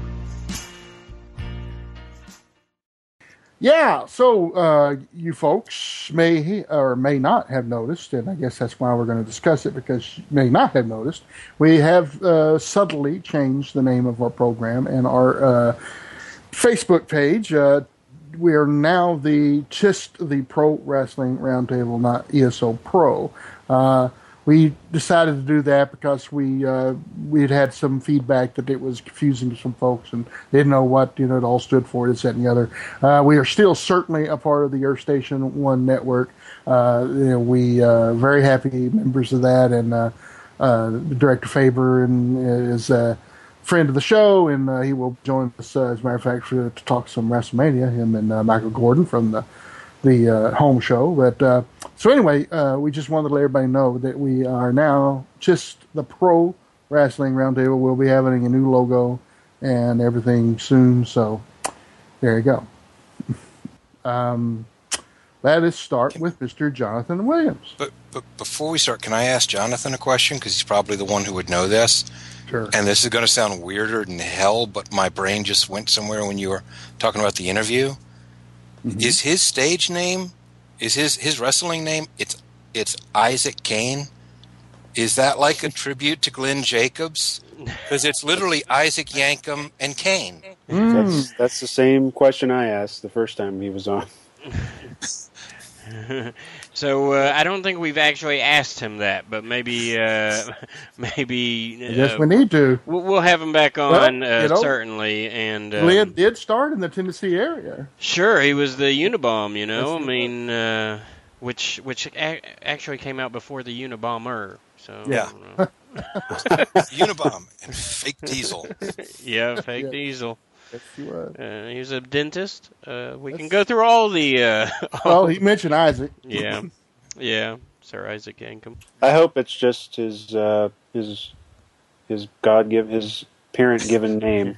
Yeah, so uh, you folks may or may not have noticed, and I guess that's why we're going to discuss it, because you may not have noticed, we have uh, subtly changed the name of our program and our uh, Facebook page. Uh, we are now the just the Pro Wrestling Roundtable, not E S O Pro. Uh, we decided to do that because we uh, we'd had some feedback that it was confusing to some folks and didn't know what you know it all stood for, this, that, and the other. Uh, we are still certainly a part of the Earth Station One network. Uh, you know, we uh, very happy members of that, and uh, uh, Director Faber and is a friend of the show, and uh, he will join us uh, as a matter of fact for, to talk some WrestleMania. Him and uh, Michael Gordon from the the uh, home show. But uh, so anyway, uh, we just wanted to let everybody know that we are now just the Pro Wrestling Roundtable. We'll be having a new logo and everything soon. So there you go. um, let us start with Mister Jonathan Williams. But, but before we start, can I ask Jonathan a question? Because he's probably the one who would know this. Sure. And this is going to sound weirder than hell, but my brain just went somewhere when you were talking about the interview. Mm-hmm. Is his stage name, is his, his wrestling name, it's it's Isaac Kane? Is that like a tribute to Glenn Jacobs? Because it's literally Isaac Yankem and Kane. Mm. That's, that's the same question I asked the first time he was on. So uh, I don't think we've actually asked him that, but maybe, uh, maybe. I guess uh, we need to. We'll, we'll have him back on, well, uh, you know, certainly. And um, Glenn did start in the Tennessee area. Sure, he was the Unabomb. You know, I mean, uh, which which a- actually came out before the Unabomber. So yeah, Unabomb and fake Diesel. Yeah, fake Yeah. Diesel. Yes, he was. Uh, he was a dentist. Uh, we can go through all the. Uh, Well, he mentioned Isaac. yeah, yeah, Sir Isaac Yankem. I hope it's just his uh, his his God give his parent given name.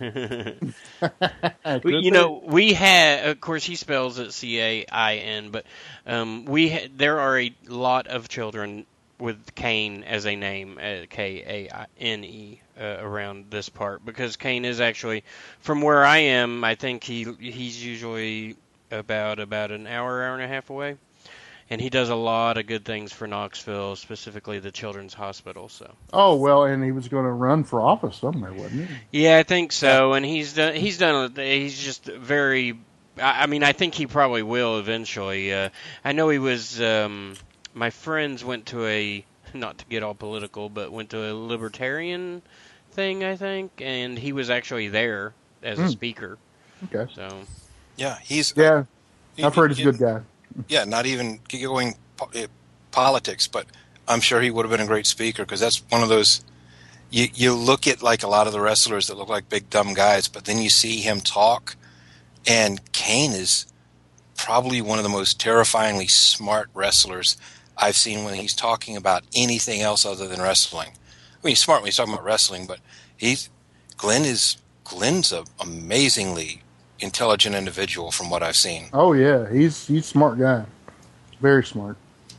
We, you know, we had, of course, he spells it C A I N, but um, we ha- there are a lot of children with Kane as a name, uh, K A N E, uh, around this part, because Kane is actually, from where I am, I think he he's usually about about an hour, hour and a half away, and he does a lot of good things for Knoxville, specifically the Children's Hospital. So. Oh well, and he was going to run for office somewhere, wasn't he? Yeah, I think so, and he's done. He's done. He's just very. I I mean, I think he probably will eventually. Uh, I know he was. Um, my friends went to a, not to get all political, but went to a libertarian thing, I think, and he was actually there as a Hmm. speaker. Okay. So. Yeah, he's. Yeah, he- I've heard he's he- a good guy. Yeah, not even going po- eh, politics, but I'm sure he would have been a great speaker because that's one of those. You you look at like a lot of the wrestlers that look like big dumb guys, but then you see him talk, and Kane is probably one of the most terrifyingly smart wrestlers I've seen when he's talking about anything else other than wrestling. I mean, he's smart when he's talking about wrestling, but he's Glenn is Glenn's an amazingly intelligent individual from what I've seen. Oh yeah, he's he's a smart guy, very smart,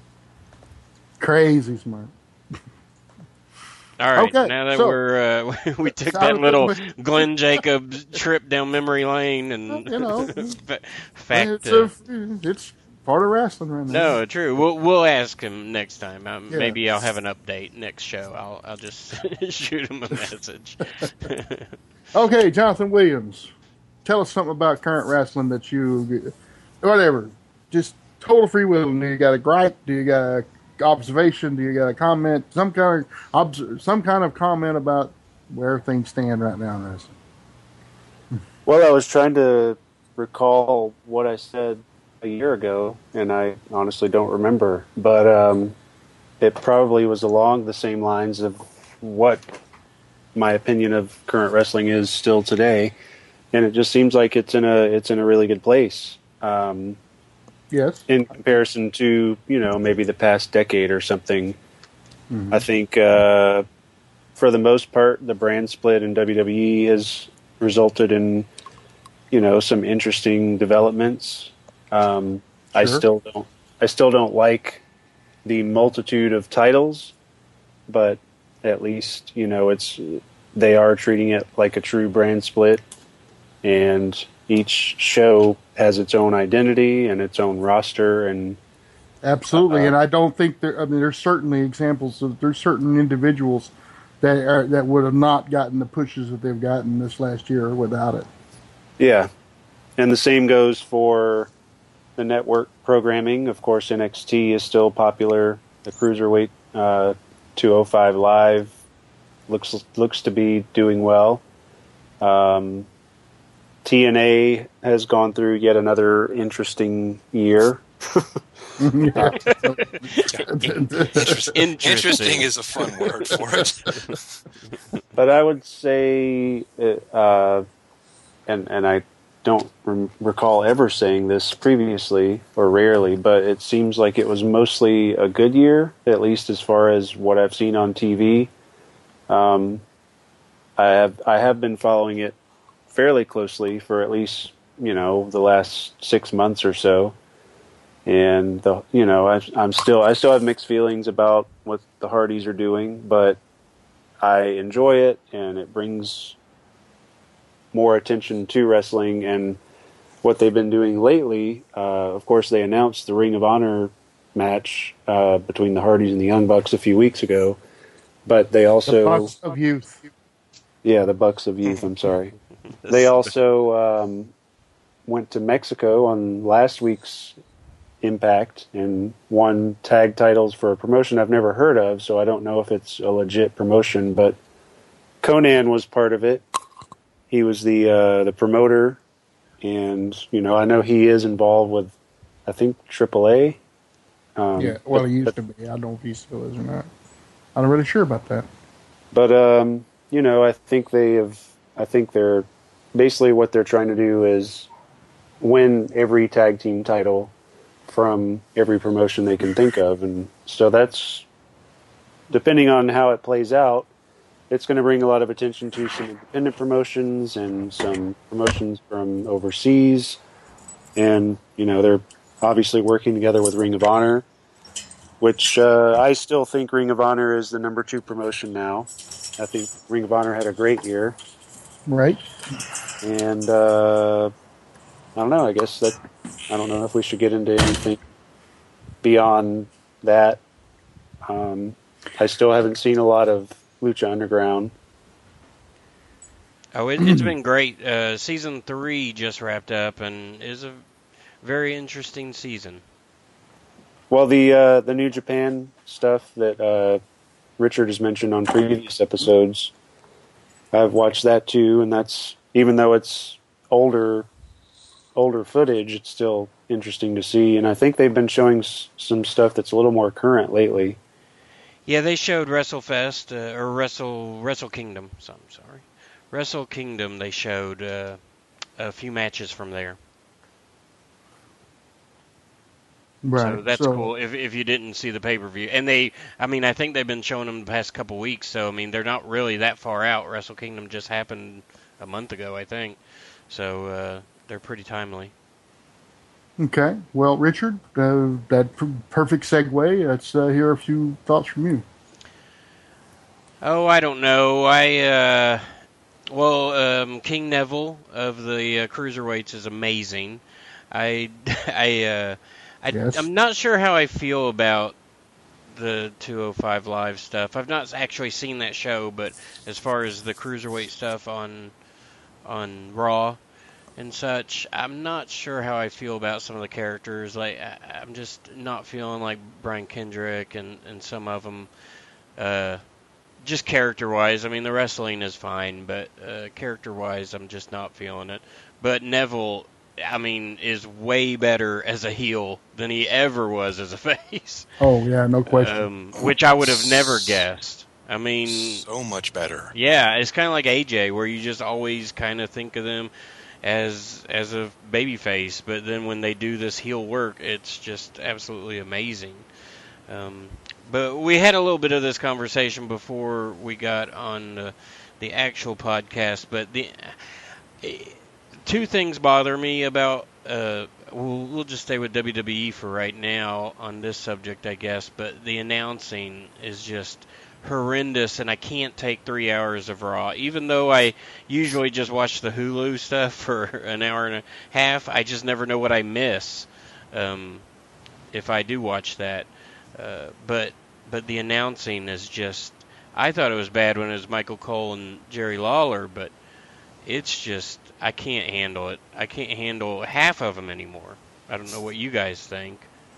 crazy smart. All right, Okay, now that so- we're uh, we took So- that little Glenn Jacobs trip down memory lane and You know, fa- fact. it's, uh, a, it's part of wrestling right now. No, true. We'll we'll ask him next time. Um, Yeah. Maybe I'll have an update next show. I'll I'll just shoot him a message. Okay, Jonathan Williams, tell us something about current wrestling that you, whatever, just total free will. Do you got a gripe? Do you got a observation? Do you got a comment? Some kind of obs- some kind of comment about where things stand right now in wrestling. Well, I was trying to recall what I said a year ago, and I honestly don't remember. But um, it probably was along the same lines of what my opinion of current wrestling is still today, and it just seems like it's in a it's in a really good place. Um, Yes. in comparison to, you know, maybe the past decade or something. Mhm. I think uh, for the most part, the brand split in W W E has resulted in, you know, some interesting developments. Um, I Sure. still don't. I still don't like the multitude of titles, but at least, you know, it's they are treating it like a true brand split, and each show has its own identity and its own roster, and Absolutely, Uh, and I don't think there. I mean, there's certainly examples of there's certain individuals that are, that would have not gotten the pushes that they've gotten this last year without it. yeah. And the same goes for the network programming. Of course, N X T is still popular. The Cruiserweight uh, two oh five Live looks looks to be doing well. Um, T N A has gone through yet another interesting year. Interesting. Interesting. Interesting is a fun word for it. But I would say, uh, and and I don't rem- recall ever saying this previously or rarely, but it seems like it was mostly a good year, at least as far as what I've seen on T V. Um, I have I have been following it fairly closely for at least, you know, the last six months or so. And the you know I, I'm still I still have mixed feelings about what the Hardys are doing, but I enjoy it, and it brings more attention to wrestling and what they've been doing lately. Uh, of course, they announced the Ring of Honor match uh, between the Hardys and the Young Bucks a few weeks ago, but they also... The Bucks of Youth. Yeah, the Bucks of Youth, I'm sorry. They also um, went to Mexico on last week's Impact and won tag titles for a promotion I've never heard of, so I don't know if it's a legit promotion, but Conan was part of it. He was the uh, the promoter, and you know I know he is involved with, I think, triple A. Um, yeah, well, but, he used but, to be. I don't know if he still is or not. I'm not really sure about that. But um, you know, I think they have. I think they're basically what they're trying to do is win every tag team title from every promotion they can think of, and so that's, depending on how it plays out, it's going to bring a lot of attention to some independent promotions and some promotions from overseas, and you know they're obviously working together with Ring of Honor, which uh, I still think Ring of Honor is the number two promotion now. I think Ring of Honor had a great year, right? And uh, I don't know. I guess that I don't know if we should get into anything beyond that. Um, I still haven't seen a lot of Lucha Underground. Oh, it, it's been great. Uh, season three just wrapped up, and is a very interesting season. Well, the uh, the New Japan stuff that uh, Richard has mentioned on previous episodes, I've watched that too, and that's, even though it's older older footage, it's still interesting to see, and I think they've been showing s- some stuff that's a little more current lately. Yeah, they showed WrestleFest, uh, or Wrestle Wrestle Kingdom, so I'm sorry. Wrestle Kingdom, they showed uh, a few matches from there. Right. So that's so, cool if if you didn't see the pay-per-view. And they, I mean, I think they've been showing them the past couple weeks, so, I mean, they're not really that far out. Wrestle Kingdom just happened a month ago, I think. So uh, they're pretty timely. Okay. Well, Richard, uh, that p- perfect segue. Let's uh, hear a few thoughts from you. Oh, I don't know. I, uh, well, um, King Neville of the uh, Cruiserweights is amazing. I, I, uh, I, Yes. I'm not sure how I feel about the two oh five Live stuff. I've not actually seen that show, but as far as the Cruiserweight stuff on on Raw and such, I'm not sure how I feel about some of the characters. Like, I, I'm just not feeling like Brian Kendrick and, and some of them, uh, just character-wise. I mean, the wrestling is fine, but uh, character-wise, I'm just not feeling it. But Neville, I mean, is way better as a heel than he ever was as a face. Oh, yeah, no question. Um, which I would have never guessed. I mean, so much better. Yeah, it's kind of like A J, where you just always kind of think of them as as a babyface, but then when they do this heel work, it's just absolutely amazing. Um, but we had a little bit of this conversation before we got on uh, the actual podcast, but the uh, two things bother me about, uh, we'll, we'll just stay with W W E for right now on this subject, I guess, but the announcing is just horrendous, and I can't take three hours of Raw. Even though I usually just watch the Hulu stuff for an hour and a half, I just never know what I miss um, if I do watch that. Uh, but but the announcing is just, I thought it was bad when it was Michael Cole and Jerry Lawler, but it's just, I can't handle it. I can't handle half of them anymore. I don't know what you guys think.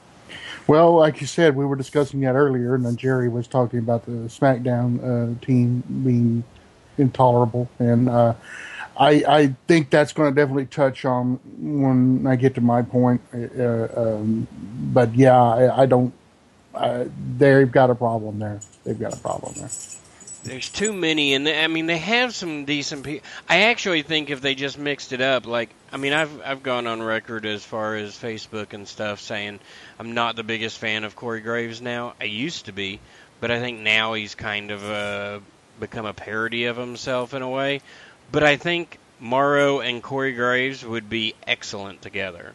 Well, like you said, we were discussing that earlier, and then Jerry was talking about the SmackDown uh, team being intolerable, and uh, I, I think that's going to definitely touch on when I get to my point. Uh, um, but yeah, I, I don't. Uh, they've got a problem there. They've got a problem there. There's too many, and they, I mean, they have some decent people. I actually think if they just mixed it up, like, I mean, I've I've gone on record as far as Facebook and stuff saying I'm not the biggest fan of Corey Graves now. I used to be, but I think now he's kind of uh, become a parody of himself in a way. But I think Morrow and Corey Graves would be excellent together,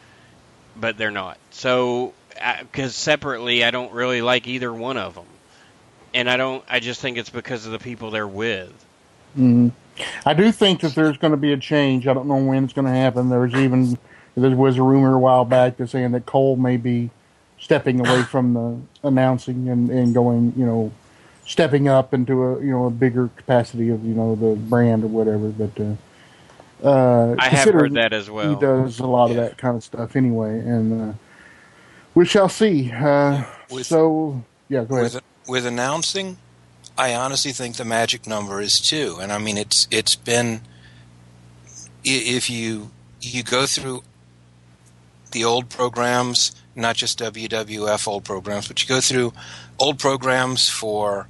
but they're not. So, because separately, I don't really like either one of them. and I don't. I just think it's because of the people they're with. Mm-hmm. I do think that there's going to be a change. I don't know when it's going to happen. There was even there was a rumor a while back that saying that Cole may be stepping away from the announcing and, and going, you know, stepping up into a you know a bigger capacity of you know the brand or whatever. But uh, uh, I have heard that as well. He does a lot yeah. of that kind of stuff anyway, and uh, we shall see. Uh, with, so yeah, go ahead. With, with announcing, I honestly think the magic number is two, and I mean it's it's been if you you go through the old programs, not just W W F old programs, but you go through old programs for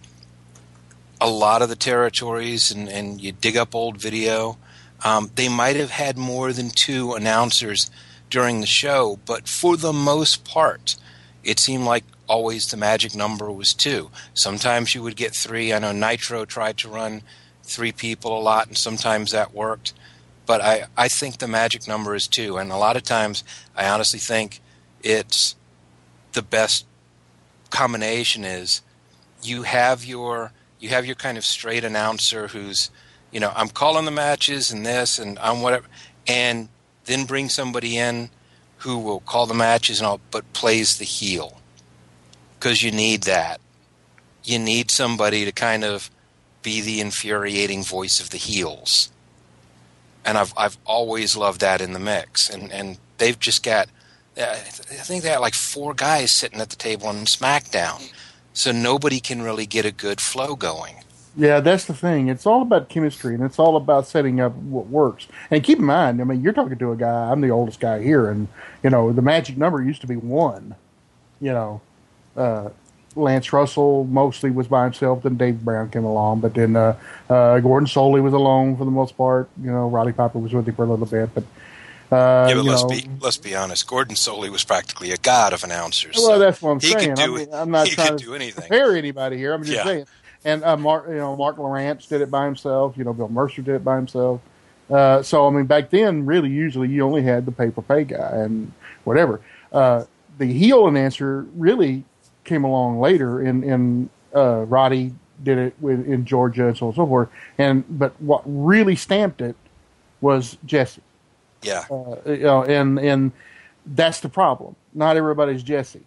a lot of the territories, and, and you dig up old video. Um, they might have had more than two announcers during the show, but for the most part, it seemed like always the magic number was two. Sometimes you would get three. I know Nitro tried to run three people a lot, and sometimes that worked. But I, I think the magic number is two, and a lot of times I honestly think it's the best combination is you have your you have your kind of straight announcer who's, you know, I'm calling the matches and this and I'm whatever, and then bring somebody in who will call the matches and all, but plays the heel. Because you need that. You need somebody to kind of be the infuriating voice of the heels. And I've I've always loved that in the mix. And, and they've just got, I think they got like four guys sitting at the table on SmackDown. So nobody can really get a good flow going. Yeah, that's the thing. It's all about chemistry, and it's all about setting up what works. And keep in mind, I mean, you're talking to a guy, I'm the oldest guy here, and, you know, the magic number used to be one. You know, uh, Lance Russell mostly was by himself, then Dave Brown came along, but then uh, uh, Gordon Soley was alone for the most part. You know, Roddy Piper was with him for a little bit, but... Uh, yeah, but let's know, be let's be honest. Gordon Soley was practically a god of announcers. Well, so that's what I'm he saying. Could do, I mean, I'm not he trying could to do anything. compare anybody here. I'm just yeah. saying. And uh, Mark, you know, Mark Lawrence did it by himself. You know, Bill Mercer did it by himself. Uh, so I mean, back then, really, usually you only had the pay per pay guy and whatever. Uh, the heel announcer really came along later, and and uh, Roddy did it with in Georgia and so on and so forth. And but what really stamped it was Jesse. Yeah. Uh, you know, and and that's the problem. Not everybody's Jesse,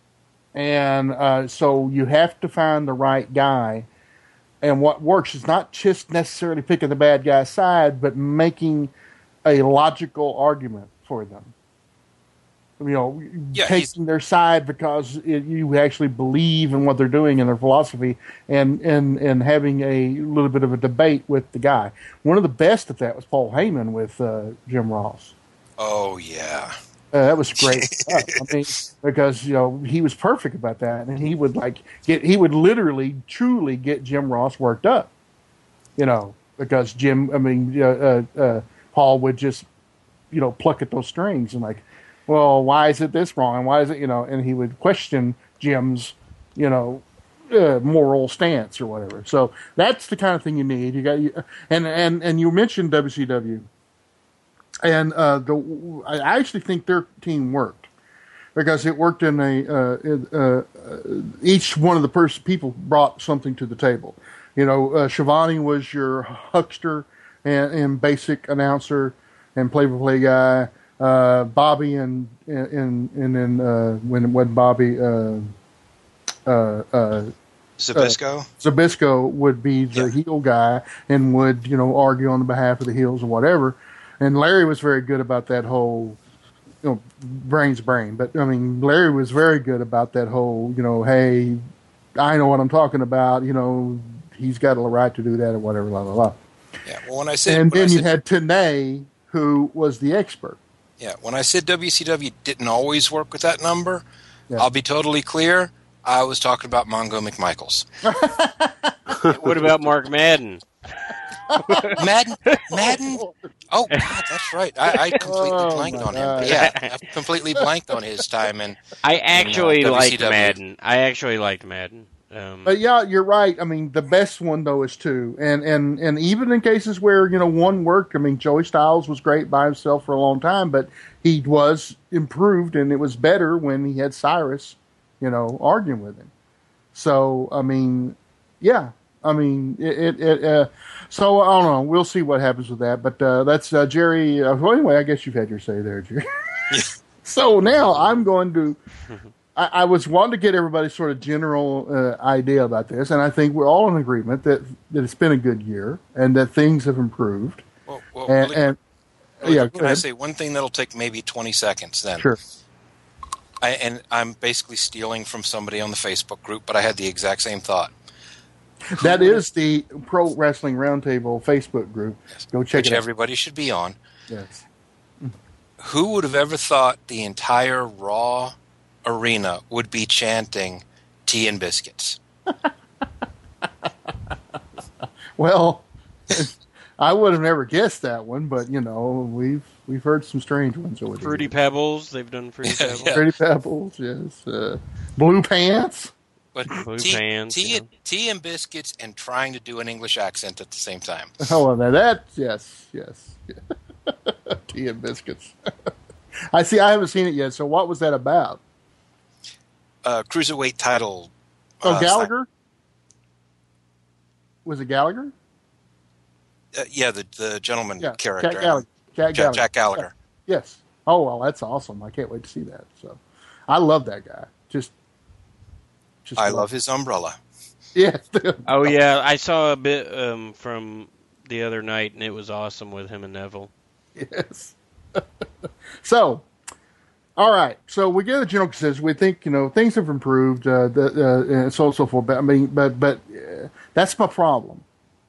and uh, so you have to find the right guy. And what works is not just necessarily picking the bad guy's side, but making a logical argument for them. You know, yeah, taking their side because it, you actually believe in what they're doing and their philosophy, and, and, and having a little bit of a debate with the guy. One of the best at that was Paul Heyman with uh, Jim Ross. Oh, yeah. Uh, that was great stuff. I mean, because, you know, he was perfect about that, and he would like get, he would literally, truly get Jim Ross worked up, you know, because Jim, I mean, uh, uh, uh, Paul would just, you know, pluck at those strings and like, well, why is it this wrong? And why is it, you know, and he would question Jim's, you know, uh, moral stance or whatever. So that's the kind of thing you need. You got, you, and, and, and you mentioned W C W. And uh, the, I actually think their team worked because it worked in a, uh, uh, uh, each one of the pers- people brought something to the table. You know, uh, Shivani was your huckster and, and basic announcer and play-by-play guy. Uh, Bobby and and and then uh, when when Bobby uh, uh, uh, Zbyszko uh, Zbyszko would be the yeah. heel guy and would you know argue on the behalf of the heels or whatever. And Larry was very good about that whole, you know, brain's brain. But I mean, Larry was very good about that whole, you know, hey, I know what I'm talking about. You know, he's got a right to do that or whatever. Blah blah blah. Yeah. Well, when I said, and then I you said, had Tenay, who was the expert. Yeah, when I said W C W didn't always work with that number, yeah. I'll be totally clear. I was talking about Mongo McMichaels. What about Mark Madden? Madden? Madden? Oh, God, that's right. I, I completely oh blanked on God. him. Yeah, I completely blanked on his time. And I actually in, uh, liked W C W. Madden. I actually liked Madden. Um, But yeah, you're right. I mean, the best one though is two, and and and even in cases where you know one worked. I mean, Joey Styles was great by himself for a long time, but he was improved, and it was better when he had Cyrus, you know, arguing with him. So I mean, Yeah, I mean, it. it, it uh, so I don't know. We'll see what happens with that. But uh, that's uh, Jerry. Uh, well, anyway, I guess you've had your say there, Jerry. So now I'm going to. I, I was wanting to get everybody's sort of general uh, idea about this, and I think we're all in agreement that that it's been a good year and that things have improved. Well, well and, really, and really, yeah, can I say one thing that'll take maybe twenty seconds then? Sure. I, and I'm basically stealing from somebody on the Facebook group, but I had the exact same thought. That is the Pro Wrestling Roundtable Facebook group. Yes. Go check Which it out. everybody should be on. Yes. Who would have ever thought the entire Raw arena would be chanting tea and biscuits? Well, I would have never guessed that one, but you know, we've we've heard some strange ones over there. Fruity Pebbles, they've done Fruity Pebbles. Yeah. Fruity Pebbles, yes. Uh, blue Pants. But Blue tea, pants, tea, yeah. and, tea and biscuits and trying to do an English accent at the same time. Oh, well, now that, yes, yes. Tea and biscuits. I see, I haven't seen it yet, so what was that about? Uh, cruiserweight title. Oh, uh, Gallagher? Was it Gallagher? Uh, yeah, the the gentleman Yeah, character. Jack Gallagher. Jack Jack, Gallagher. Jack Gallagher. Yes. Oh, well, that's awesome. I can't wait to see that. So, I love that guy. Just, just I love his umbrella. Yeah. Oh yeah, I saw a bit um, from the other night, and it was awesome with him and Neville. Yes. So, all right. So we get a general consensus. We think, you know, things have improved, uh, the, uh, and so on and so forth. But I mean, but but uh, that's my problem.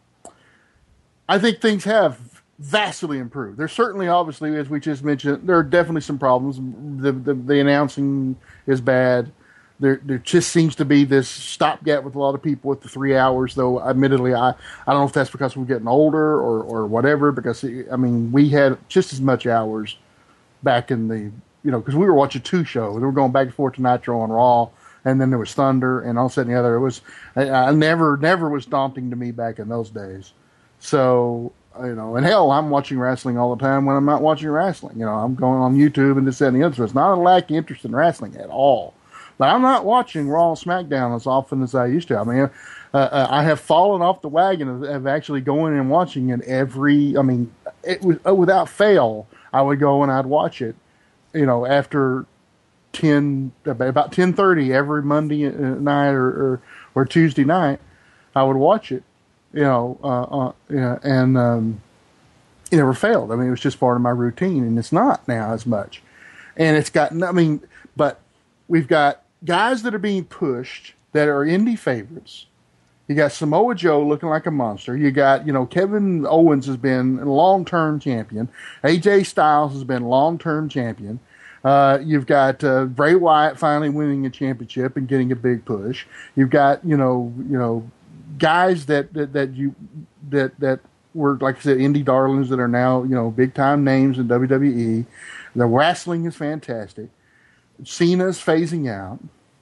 I think things have vastly improved. There's certainly, obviously, as we just mentioned, there are definitely some problems. The the, the announcing is bad. There, there just seems to be this stopgap with a lot of people with the three hours, though, admittedly, I, I don't know if that's because we're getting older or, or whatever, because, I mean, we had just as much hours back in the, you know, because we were watching two shows. We were going back and forth to Nitro and Raw, and then there was Thunder, and all of a sudden the other. It was, I, I never, never was daunting to me back in those days. So, you know, and hell, I'm watching wrestling all the time when I'm not watching wrestling. You know, I'm going on YouTube and this, that, and the other. So it's not a lack of interest in wrestling at all. But I'm not watching Raw and SmackDown as often as I used to. I mean, uh, uh, I have fallen off the wagon of, of actually going and watching it every. I mean, it was uh, without fail. I would go and I'd watch it. You know, after ten, about ten thirty every Monday night or, or or Tuesday night, I would watch it. You know, uh, uh, yeah, and um, it never failed. I mean, it was just part of my routine, and it's not now as much. And it's got. I mean, but we've got guys that are being pushed that are indie favorites. You got Samoa Joe looking like a monster. You got, you know, Kevin Owens has been a long-term champion. A J Styles has been long-term champion. Uh, you've got uh, Bray Wyatt finally winning a championship and getting a big push. You've got, you know, you know, guys that that, that you that that were, like I said, indie darlings that are now, you know, big-time names in W W E. The wrestling is fantastic. Cena's phasing out.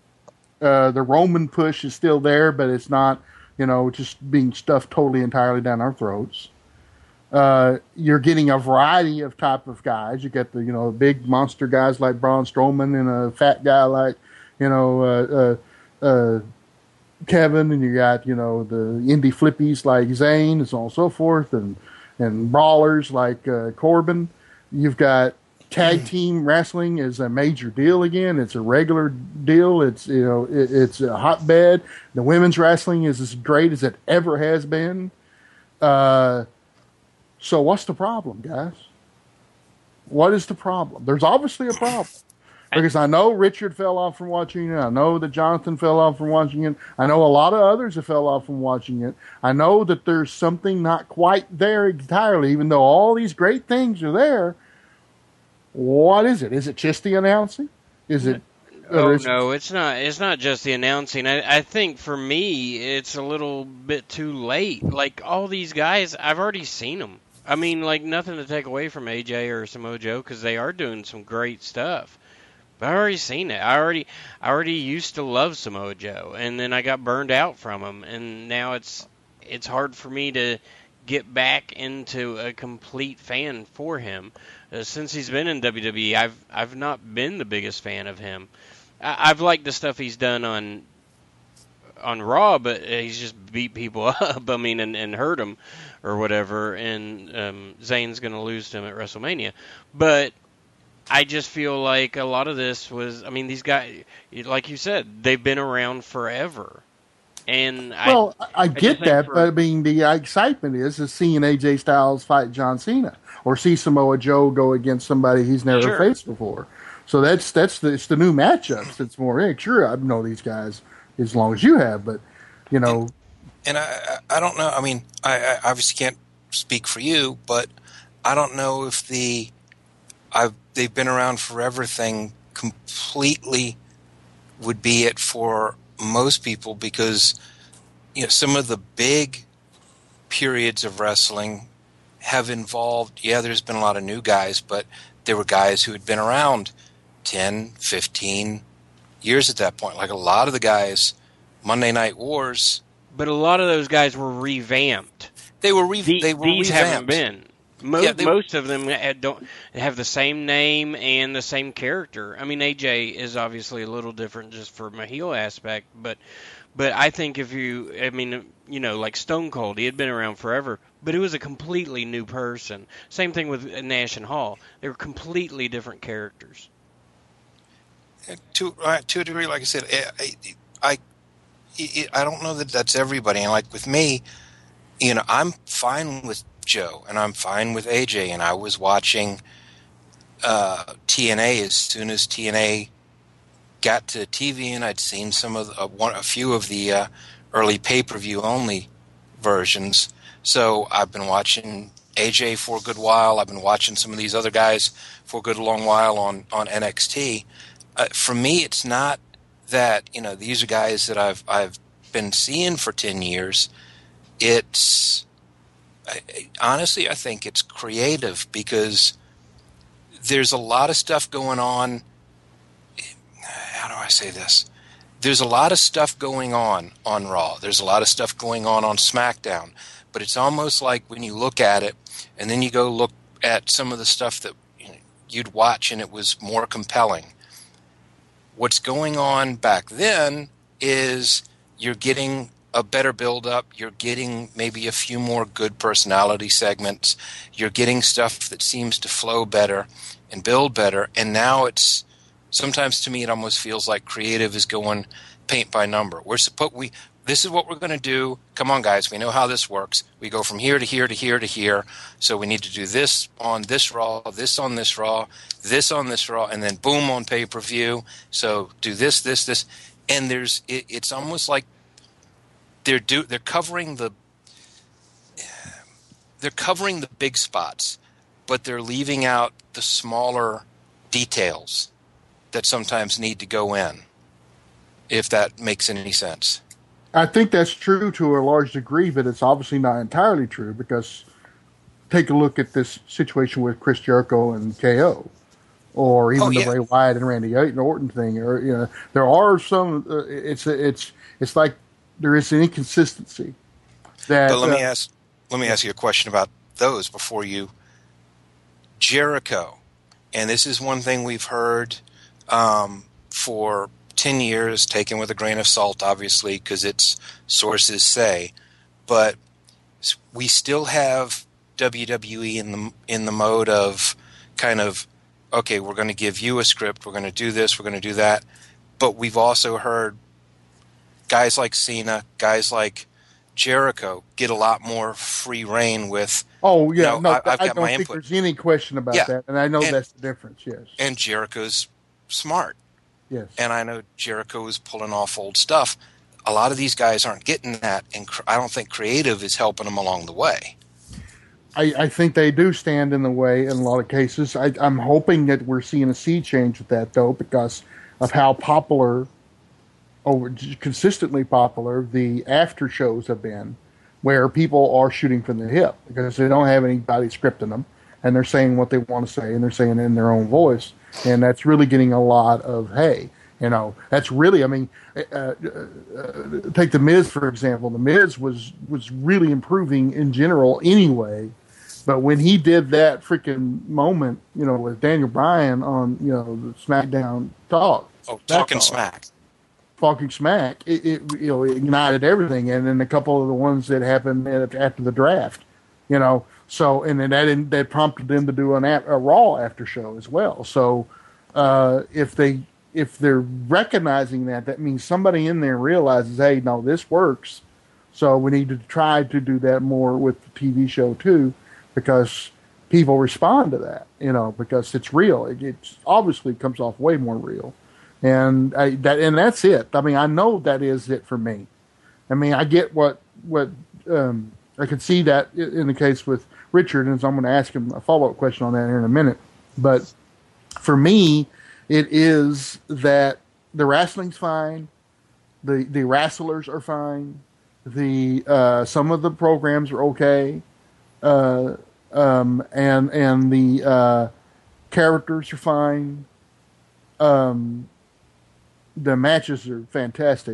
Uh, the Roman push is still there, but it's not, you know, just being stuffed totally entirely down our throats. Uh, you're getting a variety of type of guys. You get the, you know, big monster guys like Braun Strowman and a fat guy like, you know, uh, uh, uh, Kevin, and you got, you know, the indie flippies like Zayn and so on and so forth, and, and brawlers like uh, Corbin. You've got tag team wrestling is a major deal again. It's a regular deal. It's, you know, it, it's a hotbed. The women's wrestling is as great as it ever has been. Uh, so what's the problem, guys? What is the problem? There's obviously a problem. Because I know Richard fell off from watching it. I know that Jonathan fell off from watching it. I know a lot of others have fell off from watching it. I know that there's something not quite there entirely, even though all these great things are there. What is it? Is it just the announcing? Is it? Oh is no, it's not. It's not just the announcing. I, I think for me, it's a little bit too late. Like all these guys, I've already seen them. I mean, like nothing to take away from A J or Samoa Joe because they are doing some great stuff. But I already seen it. I already, I already used to love Samoa Joe, and then I got burned out from him, and now it's, it's hard for me to get back into a complete fan for him. Uh, since he's been in W W E, I've I've not been the biggest fan of him. I, I've liked the stuff he's done on on Raw, but he's just beat people up. I mean, and, and hurt them or whatever. And um, Zayn's going to lose to him at WrestleMania. But I just feel like a lot of this was, I mean, these guys, like you said, they've been around forever. And well, I, I get I that, for, but I mean, the excitement is is seeing A J Styles fight John Cena, or see Samoa Joe go against somebody he's never sure. faced before. So that's that's the it's the new matchups. It's more hey, sure. I know these guys as long as you have, but you know, and, and I I don't know. I mean, I, I obviously can't speak for you, but I don't know if the I've they've been around forever thing completely would be it for most people, because you know some of the big periods of wrestling have involved, yeah, there's been a lot of new guys, but there were guys who had been around ten, fifteen years at that point. Like a lot of the guys, Monday Night Wars. But a lot of those guys were revamped. They were, re- the, they were these revamped. haven't been. Most, yeah, they, most of them don't have the same name and the same character. I mean, A J is obviously a little different just from a heel aspect, but but I think if you, I mean, you know, like Stone Cold, he had been around forever, but it was a completely new person. Same thing with Nash and Hall. They were completely different characters. To uh, to a degree, like I said, I I, I I don't know that that's everybody. And like with me, you know, I'm fine with Joe, and I'm fine with A J, and I was watching uh, T N A as soon as T N A got to T V, and I'd seen some of the, uh, one, a few of the uh, early pay-per-view only versions. So I've been watching A J for a good while. I've been watching some of these other guys for a good long while on on N X T. Uh, for me, it's not that you know these are guys that I've I've been seeing for ten years. It's I, honestly, I think it's creative because there's a lot of stuff going on. How do I say this? There's a lot of stuff going on on Raw. There's a lot of stuff going on on SmackDown. But it's almost like when you look at it and then you go look at some of the stuff that you know, you'd watch and it was more compelling. What's going on back then is you're getting a better build-up. You're getting maybe a few more good personality segments. You're getting stuff that seems to flow better and build better. And now it's sometimes to me it almost feels like creative is going paint by number. We're supposed we this is what we're going to do. Come on, guys. We know how this works. We go from here to here to here to here. So we need to do this on this Raw, this on this Raw, this on this Raw, and then boom on pay-per-view. So do this, this, this. And there's it, it's almost like they're do they're covering the they're covering the big spots, but they're leaving out the smaller details that sometimes need to go in, if that makes any sense. I think that's true to a large degree, but it's obviously not entirely true because take a look at this situation with Chris Jericho and K O, or even oh, yeah. the Bray Wyatt and Randy Orton thing. Or you know, there are some. Uh, it's it's it's like there is an inconsistency. That. But let uh, me ask. Let me ask you a question about those before you. Jericho, and this is one thing we've heard um, for ten years, taken with a grain of salt, obviously, because it's sources say, but we still have W W E in the in the mode of kind of, okay, we're going to give you a script, we're going to do this, we're going to do that, but we've also heard guys like Cena, guys like Jericho get a lot more free reign with. Oh yeah, you know, no, I, I've I got don't my think input. there's any question about Yeah. that, and I know And- that's the difference. Yes, And Jericho's smart. yes. And I know Jericho is pulling off old stuff. A lot of these guys aren't getting that, and cr- I don't think creative is helping them along the way. I, I think they do stand in the way in a lot of cases. I, I'm hoping that we're seeing a sea change with that, though, because of how popular, over consistently popular, the after shows have been, where people are shooting from the hip because they don't have anybody scripting them, and they're saying what they want to say, and they're saying it in their own voice, and that's really getting a lot of hey. You know, that's really, I mean, uh, uh, uh, take The Miz, for example. The Miz was, was really improving in general anyway. But when he did that freaking moment, you know, with Daniel Bryan on, you know, the SmackDown Talk. Oh, Smack talking Talk, smack. Talking Smack, it, it you know it ignited everything, and then a couple of the ones that happened after the draft, you know. So and then that that prompted them to do an, a Raw after show as well. So uh, if they if they're recognizing that, that means somebody in there realizes, hey, no, this works. So we need to try to do that more with the T V show too, because people respond to that, you know, because it's real. It it's obviously comes off way more real, and I, that and that's it. I mean, I know that is it for me. I mean, I get what what um, I could see that in the case with Richard, and so I'm going to ask him a follow up question on that here in a minute. But for me, it is that the wrestling's fine, the the wrestlers are fine. The uh, some of the programs are okay, uh, um, and and the uh, characters are fine. Um, the matches are fantastic.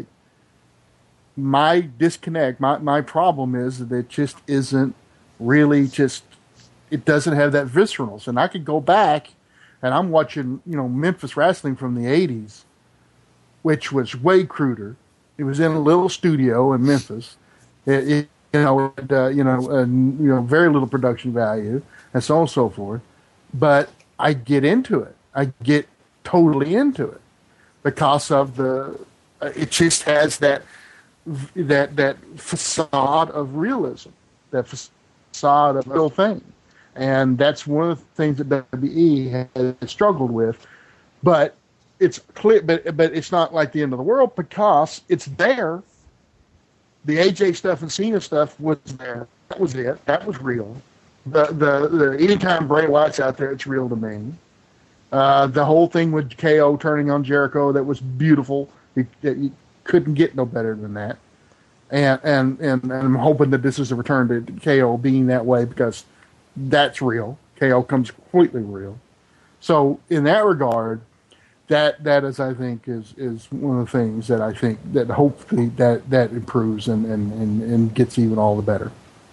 My disconnect, my my problem is that it just isn't really just. It doesn't have that visceralness, and I could go back, and I'm watching you know Memphis wrestling from the eighties, which was way cruder. It was in a little studio in Memphis. It, it, you know, it, uh, you know, uh, you know, very little production value, and so on and so forth. But I get into it. I get totally into it because of the. Uh, it just has that that that facade of realism, that facade of the real thing, and that's one of the things that W W E has struggled with. But it's clear, but but it's not like the end of the world because it's there. The A J stuff and Cena stuff was there. That was it. That was real. The the, the anytime Bray Wyatt's out there, it's real to me. Uh, the whole thing with K O turning on Jericho, that was beautiful. You, you couldn't get no better than that. And, and and and I'm hoping that this is a return to K O being that way because that's real. K O comes completely real. So in that regard. That that is, I think, is, is one of the things that I think that hopefully that, that improves and, and, and, and gets even all the better.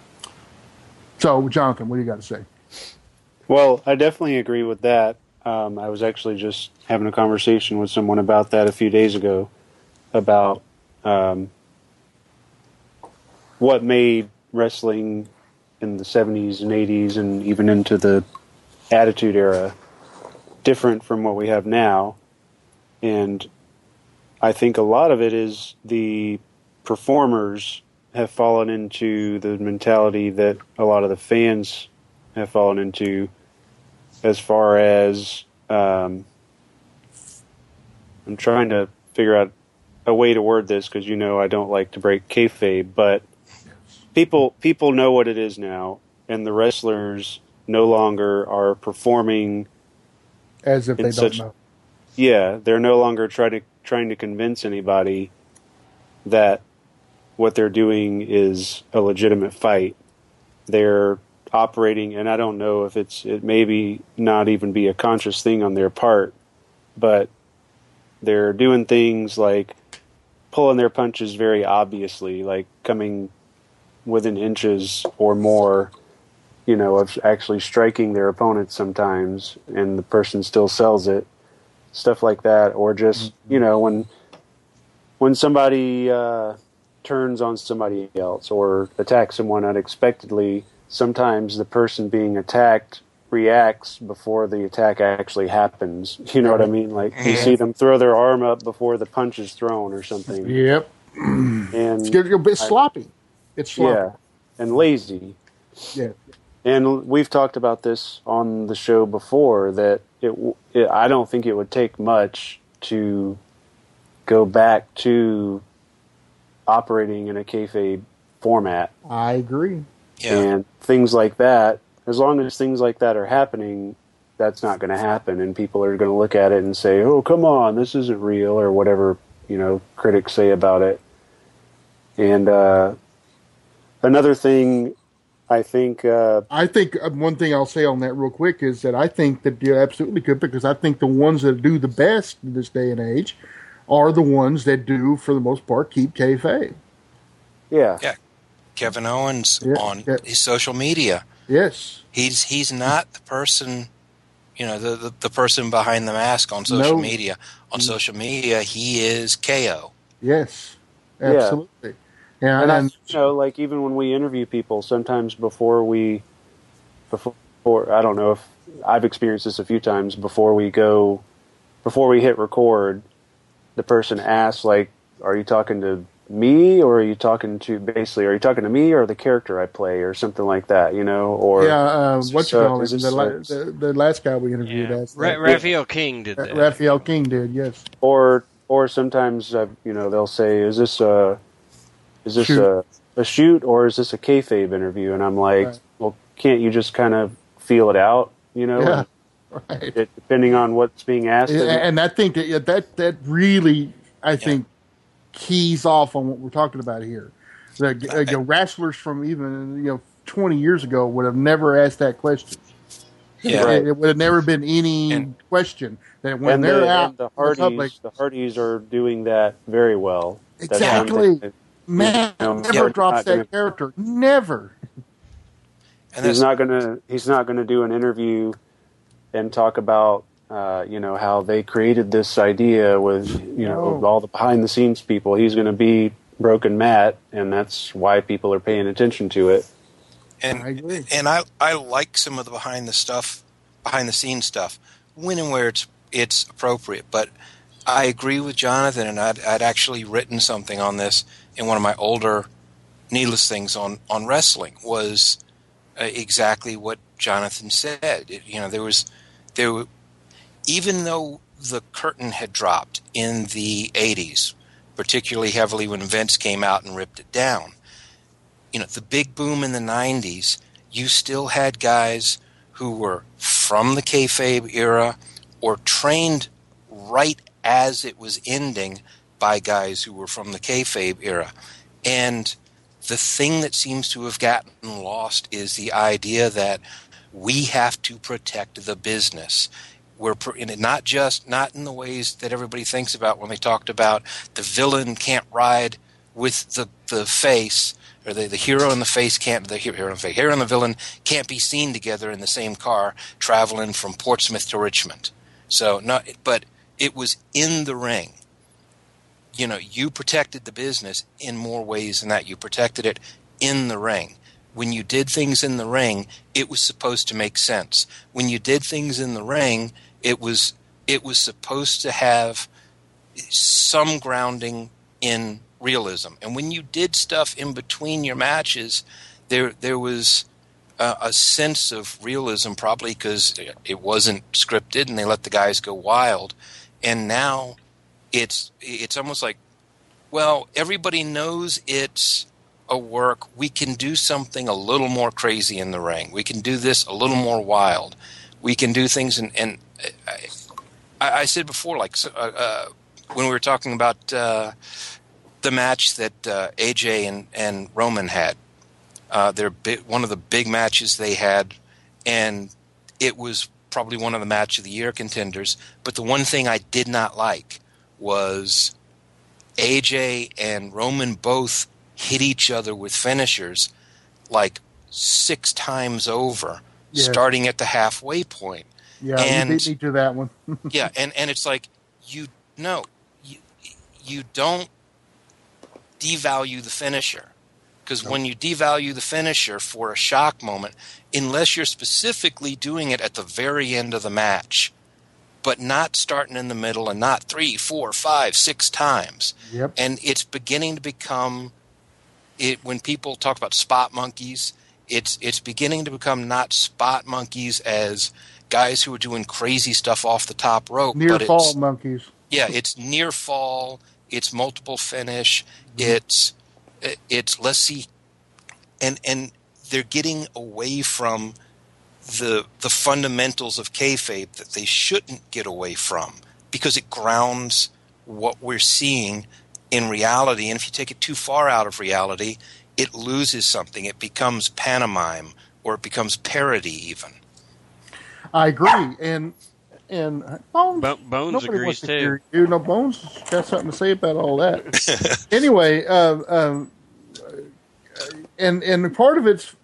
So, Jonathan, what do you got to say? Well, I definitely agree with that. Um, I was actually just having a conversation with someone about that a few days ago, about um, what made wrestling in the seventies and eighties and even into the Attitude Era different from what we have now. And I think a lot of it is the performers have fallen into the mentality that a lot of the fans have fallen into as far as um, I'm trying to figure out a way to word this because, you know, I don't like to break kayfabe, but people people know what it is now, and the wrestlers no longer are performing as if they such, don't know. Yeah, they're no longer trying to trying to convince anybody that what they're doing is a legitimate fight. They're operating, and I don't know if it's it maybe not even be a conscious thing on their part, but they're doing things like pulling their punches very obviously, like coming within inches or more, you know, of actually striking their opponent sometimes, and the person still sells it. Stuff like that, or just, you know, when when somebody uh, turns on somebody else or attacks someone unexpectedly, sometimes the person being attacked reacts before the attack actually happens. You know what I mean? Like, you see them throw their arm up before the punch is thrown or something. Yep. And it's, it's sloppy. It's sloppy. Yeah, and lazy. Yeah. And we've talked about this on the show before, that it, it, I don't think it would take much to go back to operating in a kayfabe format. I agree. Yeah. And things like that, as long as things like that are happening, that's not going to happen. And people are going to look at it and say, oh, come on, this isn't real, or whatever, you know, critics say about it. And uh, another thing... I think. Uh, I think one thing I'll say on that real quick is that I think that you absolutely could, because I think the ones that do the best in this day and age are the ones that do, for the most part, keep kayfabe. Yeah. Yeah. Kevin Owens yeah. on yeah. his social media. Yes. He's he's not the person, you know, the the, the person behind the mask on social no. media. On social media, he is K O. Yes, absolutely. Yeah, Yeah, and, and I, you know, like even when we interview people, sometimes before we, before I don't know if I've experienced this a few times. Before we go, before we hit record, the person asks, like, "Are you talking to me, or are you talking to basically? Are you talking to me or the character I play, or something like that? You know, or yeah, uh, what you so, call it? is The, this la- a- the the last guy we interviewed, Yeah. asked Ra- that. Raphael King did Ra- that. Raphael King did, yes. or or sometimes uh, you know they'll say, "Is this a is this Shoot. a a shoot or is this a kayfabe interview?" And I'm like, Right. "Well, can't you just kind of feel it out? You know, Yeah, and right. it, depending on what's being asked." And, of it." and I think that yeah, that that really, I think, keys off on what we're talking about here. The uh, you know, wrestlers from even you know twenty years ago would have never asked that question. Yeah. It, it would have never been any And- question that when and they're the, out and the in the Hardys, public. the Hardys are doing that very well. That's Exactly. something that, Man, you know, never Hardy's drops not that gonna- character. Never. And he's that's, not gonna he's not gonna do an interview and talk about uh, you know how they created this idea with you know No. all the behind the scenes people. He's gonna be Broken Matt, and that's why people are paying attention to it. and I agree. and I I like some of the behind the stuff, behind the scenes stuff, when and where it's it's appropriate. But I agree with Jonathan, and I'd I'd actually written something on this in one of my older Needless Things on on wrestling, was uh, exactly what Jonathan said. It, you know, there was there were, even though the curtain had dropped in the eighties, particularly heavily when Vince came out and ripped it down. You know, the big boom in the nineties, you still had guys who were from the kayfabe era or trained right as it was ending by guys who were from the kayfabe era. And the thing that seems to have gotten lost is the idea that we have to protect the business. We're in it, not just not in the ways that everybody thinks about when they talked about the villain can't ride with the the face, or the, the hero and the face can't the hero and the hero and the villain can't be seen together in the same car traveling from Portsmouth to Richmond. So not, but it was in the ring. You know, you protected the business in more ways than that. You protected it in the ring. When you did things in the ring, it was supposed to make sense. When you did things in the ring, it was it was supposed to have some grounding in realism. And when you did stuff in between your matches, there there was a, a sense of realism, probably because it wasn't scripted and they let the guys go wild. And now it's it's almost like, well, everybody knows it's a work. We can do something a little more crazy in the ring. We can do this a little more wild. We can do things, and, and I, I said before, like uh, uh, when we were talking about uh, the match that uh, A J and, and Roman had, uh, their bi- one of the big matches they had, and it was probably one of the match of the year contenders. But the one thing I did not like was A J and Roman both hit each other with finishers like six times over, Yeah. starting at the halfway point. Yeah, And- you beat me to that one. Yeah, and, and it's like, you no, you, you don't devalue the finisher. Because when you devalue the finisher for a shock moment, unless you're specifically doing it at the very end of the match, but not starting in the middle and not three, four, five, six times. Yep. And it's beginning to become, it when people talk about spot monkeys, it's it's beginning to become not spot monkeys as guys who are doing crazy stuff off the top rope. Near but fall it's, monkeys. yeah, it's near fall, it's multiple finish, Mm-hmm. it's it's let's see, and and they're getting away from the the fundamentals of kayfabe that they shouldn't get away from, because it grounds what we're seeing in reality. And if you take it too far out of reality, it loses something. It becomes pantomime, or it becomes parody even. I agree, and and Bones, Bo- Bones nobody agrees wants to too. hear you. No, Bones got something to say about all that. Anyway, uh, um, and and part of it's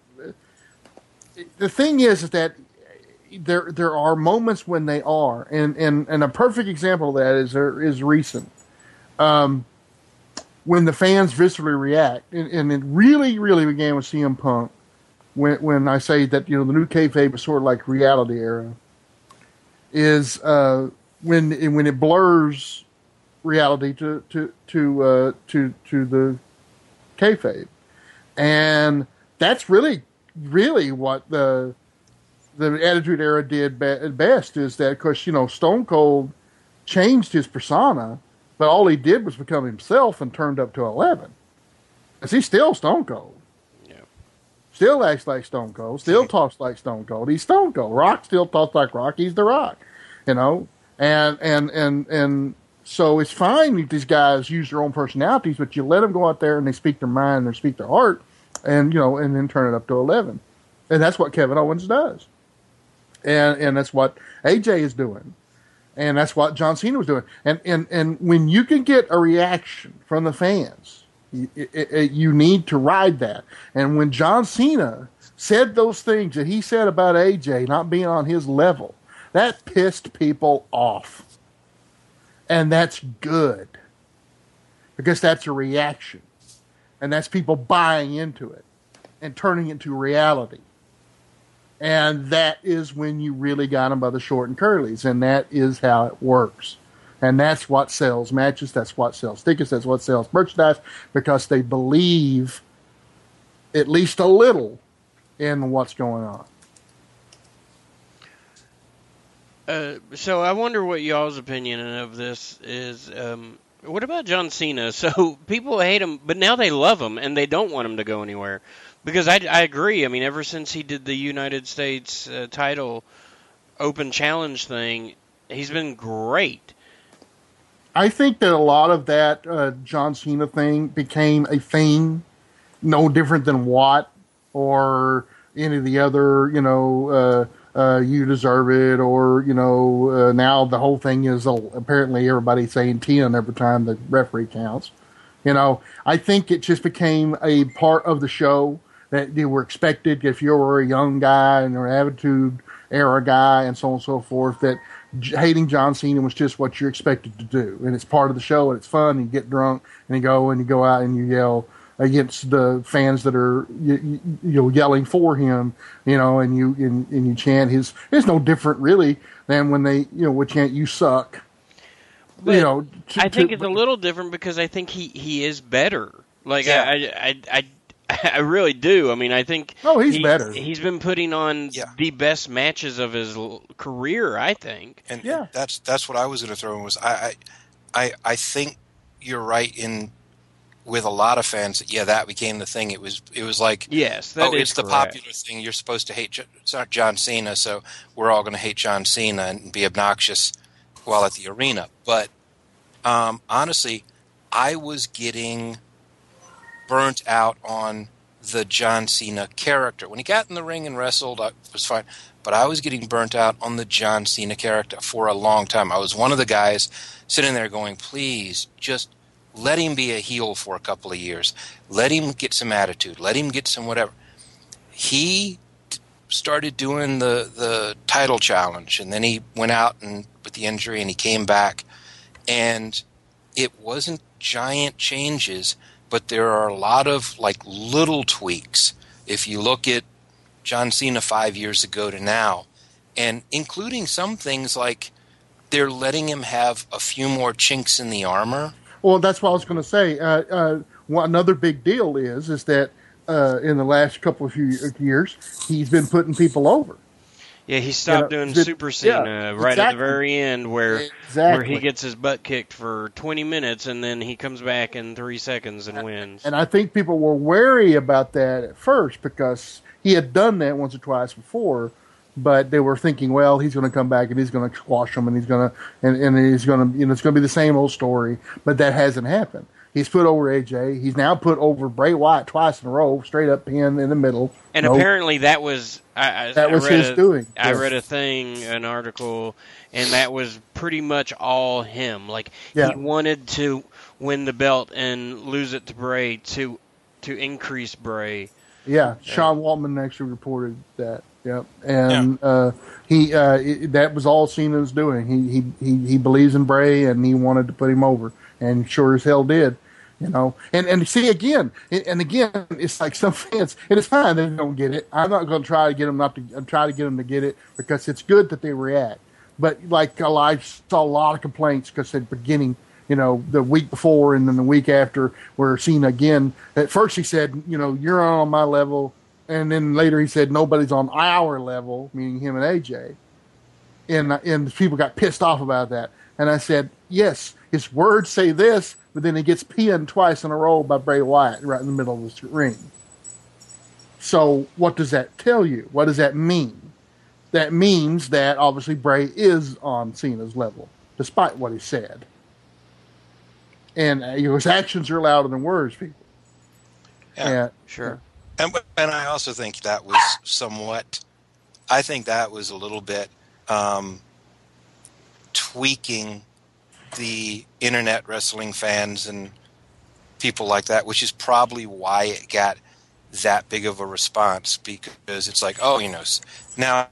the thing is, is that there there are moments when they are, and and, and a perfect example of that is there is recent. Um, when the fans viscerally react, and, and it really, really began with C M Punk. When when I say that, you know, the new kayfabe is sort of like reality era, is uh, when when it blurs reality to to to uh, to to the kayfabe, and that's really really what the the Attitude Era did be- best. Is that, because, you know, Stone Cold changed his persona, but all he did was become himself and turned up to eleven. Because he's still Stone Cold. Yeah. Still acts like Stone Cold. Still talks like Stone Cold. He's Stone Cold. Rock still talks like Rock. He's The Rock. You know? And, and, and, and so it's fine if these guys use their own personalities, but you let them go out there and they speak their mind and they speak their heart, and, you know, and then turn it up to eleven. And that's what Kevin Owens does. And, and that's what A J is doing. And that's what John Cena was doing. And and, and when you can get a reaction from the fans, you, it, it, you need to ride that. And when John Cena said those things that he said about A J not being on his level, that pissed people off. And that's good. Because that's a reaction. And that's people buying into it and turning it into reality. And that is when you really got them by the short and curlies. And that is how it works. And that's what sells matches. That's what sells tickets. That's what sells merchandise. Because they believe at least a little in what's going on. Uh, so I wonder what y'all's opinion of this is. Um, what about John Cena? So people hate him, but now they love him, and they don't want him to go anywhere. Because I, I agree. I mean, ever since he did the United States uh, title open challenge thing, he's been great. I think that a lot of that uh, John Cena thing became a thing, no different than Watt or any of the other, you know, uh, uh, You Deserve It, or, you know, uh, now the whole thing is uh, apparently everybody saying ten every time the referee counts. You know, I think it just became a part of the show that you were expected if you were a young guy and an Attitude Era guy and so on and so forth, that j- hating John Cena was just what you're expected to do. And it's part of the show, and it's fun, and you get drunk, and you go and you go out and you yell against the fans that are you, you, you know, yelling for him, you know, and you and, and you chant his. It's no different really than when they, you know, would chant "You suck." But you know, to, I think to, it's a little different because I think he, he is better. Like Yeah. I, I I I really do. I mean, I think Oh, he's he, better. He's been putting on Yeah. the best matches of his l- career, I think. And Yeah. that's that's what I was going to throw in. Was I, I I I think you're right in with a lot of fans. That, yeah, that became the thing. It was it was like Yes, that oh, is it's the correct. popular thing. You're supposed to hate Jo- John Cena, so we're all going to hate John Cena and be obnoxious while at the arena. But um, honestly, I was getting burnt out on the John Cena character. When he got in the ring and wrestled, it was fine. But I was getting burnt out on the John Cena character for a long time. I was one of the guys sitting there going, please, just let him be a heel for a couple of years. Let him get some attitude. Let him get some whatever. He t- started doing the, the title challenge, and then he went out and with the injury, and he came back. And it wasn't giant changes, but there are a lot of like little tweaks. If you look at John Cena five years ago to now, and including some things like they're letting him have a few more chinks in the armor. Well, that's what I was going to say. Uh, uh, one, another big deal is is that uh, in the last couple of few years, he's been putting people over. Yeah, he stopped You know, doing the- Super Cena yeah, right at the exactly. very end, where Exactly. where he gets his butt kicked for twenty minutes, and then he comes back in three seconds and wins. And I think people were wary about that at first because he had done that once or twice before, but they were thinking, well, he's going to come back and he's going to squash them and he's going to and, and he's going to you know it's going to be the same old story. But that hasn't happened. He's put over A J. He's now put over Bray Wyatt twice in a row, straight up pin in the middle. And Nope. apparently that was I, I, That I was read his a, doing. I Yeah. read a thing, an article, and that was pretty much all him. Like Yeah. he wanted to win the belt and lose it to Bray to to increase Bray. Yeah, Sean Waltman actually reported that. Yep, and uh, he uh, it, that was all Cena's doing. He, he he he believes in Bray, and he wanted to put him over, and sure as hell did. You know, and and see again, and again, it's like some fans, and it's fine they don't get it. I'm not going to try to get them not to I'm try to get them to get it because it's good that they react. But like I saw a lot of complaints because at the beginning, you know, the week before and then the week after, where Cena again. At first he said, you know, you're on my level, and then later he said nobody's on our level, meaning him and A J. And and people got pissed off about that, and I said, yes, his words say this. But then he gets pinned twice in a row by Bray Wyatt right in the middle of the ring. So what does that tell you? What does that mean? That means that obviously Bray is on Cena's level, despite what he said. And uh, you know, his actions are louder than words, people. Yeah, and, sure. And and I also think that was somewhat. I think that was a little bit um, tweaking the internet wrestling fans and people like that, which is probably why it got that big of a response, because it's like, oh, you know, now,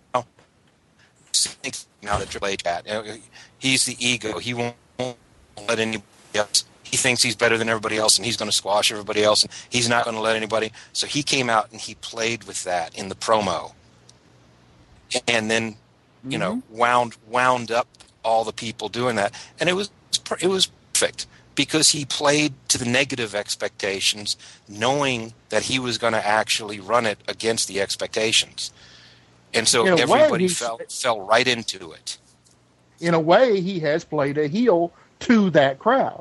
now that Triple H got, he's the ego. He won't let anybody else. He thinks he's better than everybody else, and he's going to squash everybody else, and he's not going to let anybody. So he came out and he played with that in the promo, and then, you mm-hmm. know, wound wound up all the people doing that, and it was it was perfect because he played to the negative expectations, knowing that he was going to actually run it against the expectations, and so everybody fell fell right into it. In a way, he has played a heel to that crowd.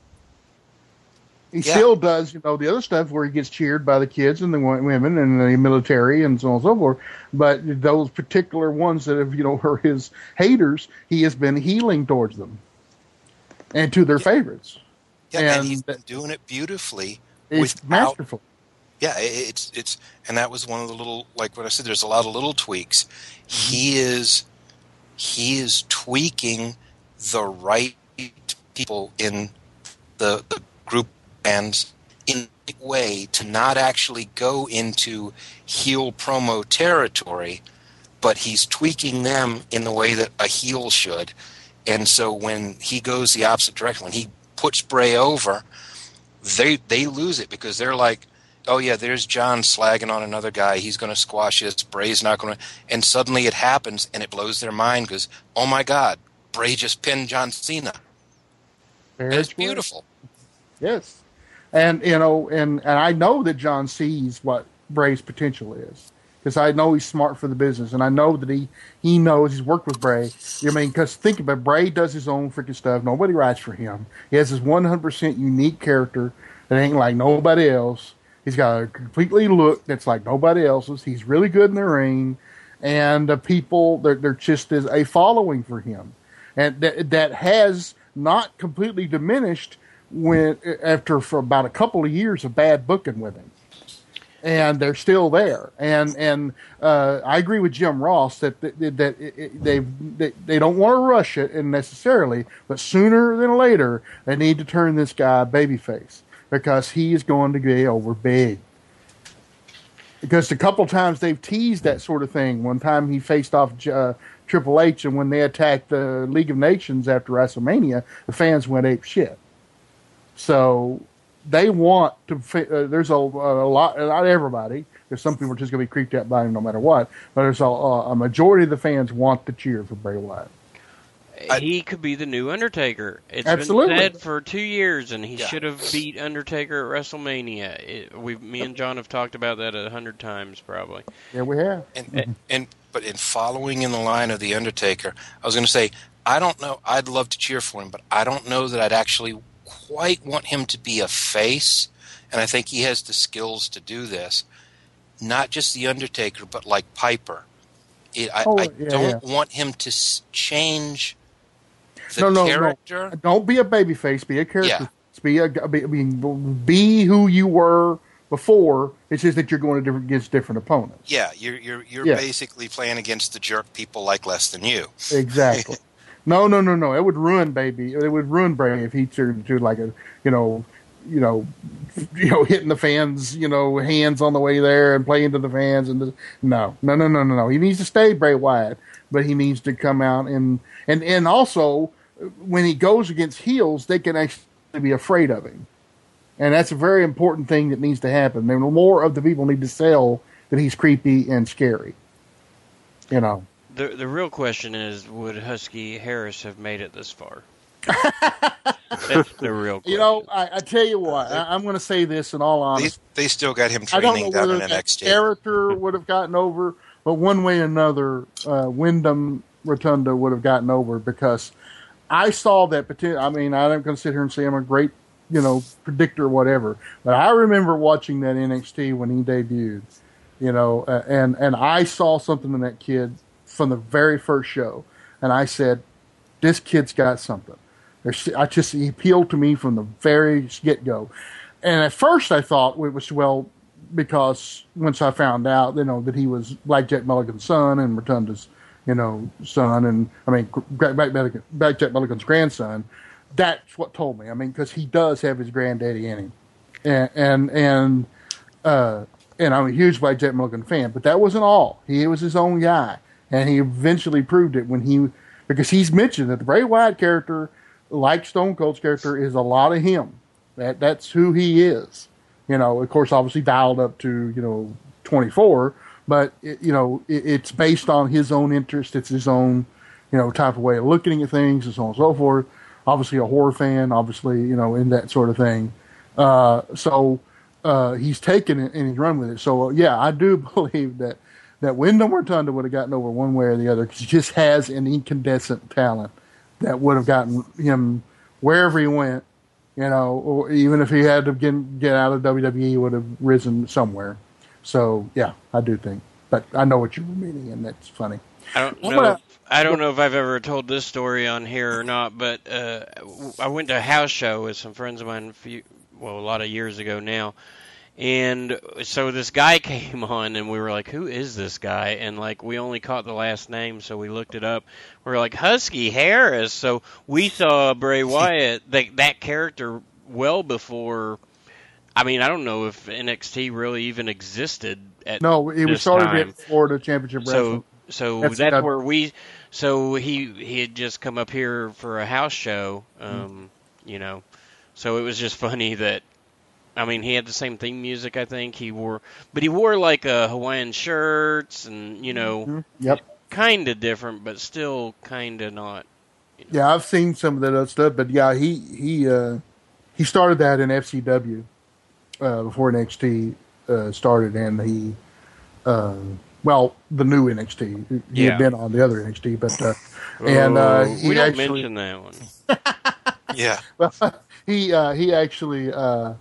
He yeah. still does, you know, the other stuff where he gets cheered by the kids and the women and the military and so on and so forth. But those particular ones that have, you know, are his haters, he has been healing towards them and to their yeah. favorites. Yeah, and, and he's been doing it beautifully. It's without, masterful. Yeah, it's it's, and that was one of the little, like what I said. There's a lot of little tweaks. He is he is tweaking the right people in the, the group. And in a way to not actually go into heel promo territory, but he's tweaking them in the way that a heel should. And so when he goes the opposite direction, when he puts Bray over, they they lose it because they're like, oh yeah, there's John slagging on another guy. He's going to squash this. Bray's not going to. And suddenly it happens, and it blows their mind because, oh my God, Bray just pinned John Cena. And it's beautiful. Yes. And, you know, and, and I know that John sees what Bray's potential is because I know he's smart for the business. And I know that he, he knows he's worked with Bray. I mean, because think about it, Bray does his own freaking stuff. Nobody writes for him. He has this one hundred percent unique character that ain't like nobody else. He's got a completely look that's like nobody else's. He's really good in the ring. And uh, people, they're, they're just as a following for him. And that, that has not completely diminished when after for about a couple of years of bad booking with him, and they're still there. And and uh, I agree with Jim Ross that that, that it, it, they, they they don't want to rush it and necessarily, but sooner than later they need to turn this guy babyface because he is going to get over big. Because a couple times they've teased that sort of thing. One time he faced off uh, Triple H, and when they attacked the League of Nations after WrestleMania, the fans went ape shit. So they want to. Uh, there's a, a lot. Not everybody. There's some people are just going to be creeped out by him no matter what. But there's a, a majority of the fans want to cheer for Bray Wyatt. He could be the new Undertaker. It's Absolutely. been said for two years, and he yeah. should have beat Undertaker at WrestleMania. It, we, me and John have talked about that a hundred times, probably. Yeah, we have. And, and but in following in the line of the Undertaker, I was going to say, I don't know. I'd love to cheer for him, but I don't know that I'd actually quite want him to be a face, and I think he has the skills to do this. Not just the Undertaker, but like Piper. It, I, oh, I yeah, don't yeah. want him to s- change the no, no, character. No. Don't be a babyface. Be a character. Yeah. Be a be, be who you were before. It's just that you're going to different, against different opponents. Yeah, you're you're you're yeah. basically playing against the jerk people like less than you. Exactly. No, no, no, no. It would ruin baby. It would ruin Bray if he turned to like a, you know, you know, you know, hitting the fans, you know, hands on the way there and playing to the fans. And the, no, no, no, no, no, no. He needs to stay Bray Wyatt, but he needs to come out and and and also when he goes against heels, they can actually be afraid of him And that's a very important thing that needs to happen. And more of the people need to sell that he's creepy and scary. You know. The the real question is, would Husky Harris have made it this far? That's the real question. You know, I, I tell you what, I, I'm going to say this in all honesty. They, they still got him I don't training know down whether in that N X T. character would have gotten over, but one way or another, uh, Wyndham Rotunda would have gotten over because I saw that potential. I mean, I'm not going to sit here and say I'm a great, you know, predictor or whatever, but I remember watching that N X T when he debuted, you know, uh, and, and I saw something in that kid from the very first show, and I said, this kid's got something. There's, I just, he appealed to me from the very get-go. And at first I thought it was, well, because once I found out, you know, that he was Blackjack Mulligan's son and Rotunda's, you know, son, and, I mean, Blackjack Mulligan, Blackjack Mulligan's grandson, that's what told me. I mean, because he does have his granddaddy in him. And, and, and, uh, and I'm a huge Blackjack Mulligan fan, but that wasn't all. He was his own guy. And he eventually proved it when he, because he's mentioned that the Bray Wyatt character, like Stone Cold's character, is a lot of him. That that's who he is. You know, of course, obviously dialed up to, you know, twenty-four, but it, you know, it, it's based on his own interest. It's his own, you know, type of way of looking at things and so on and so forth. Obviously a horror fan, obviously, you know, in that sort of thing. Uh, so uh, he's taken it and he's run with it. So uh, yeah, I do believe that that Wyndham Rotunda would have gotten over one way or the other because he just has an incandescent talent that would have gotten him wherever he went, you know, or even if he had to get, get out of W W E, he would have risen somewhere. So, yeah, I do think. But I know what you were meaning, and that's funny. I don't I'm know. gonna- If, I don't know if I've ever told this story on here or not, but uh, I went to a house show with some friends of mine, a few, well, a lot of years ago now. And so this guy came on, and we were like, who is this guy? And, like, we only caught the last name, so we looked it up. We were like, Husky Harris. So we saw Bray Wyatt, that, that character, well before, I mean, I don't know if N X T really even existed at No, it was this started time. at Florida Championship Wrestling. So, so That's- that's, that- where we, so he, he had just come up here for a house show, um, Mm-hmm. you know, so it was just funny that, I mean, he had the same theme music, I think. He wore, but he wore like uh, Hawaiian shirts and, you know, Mhm. Yep. kind of different, but still kind of not. Yeah, I've seen some of that other stuff, but yeah, he he uh, he started that in F C W uh, before N X T uh, started, and he uh, well, the new N X T. He Yeah. had been on the other N X T, but uh, and uh, Oh, he we don't actually mention that one. Yeah. well, he uh, he actually uh,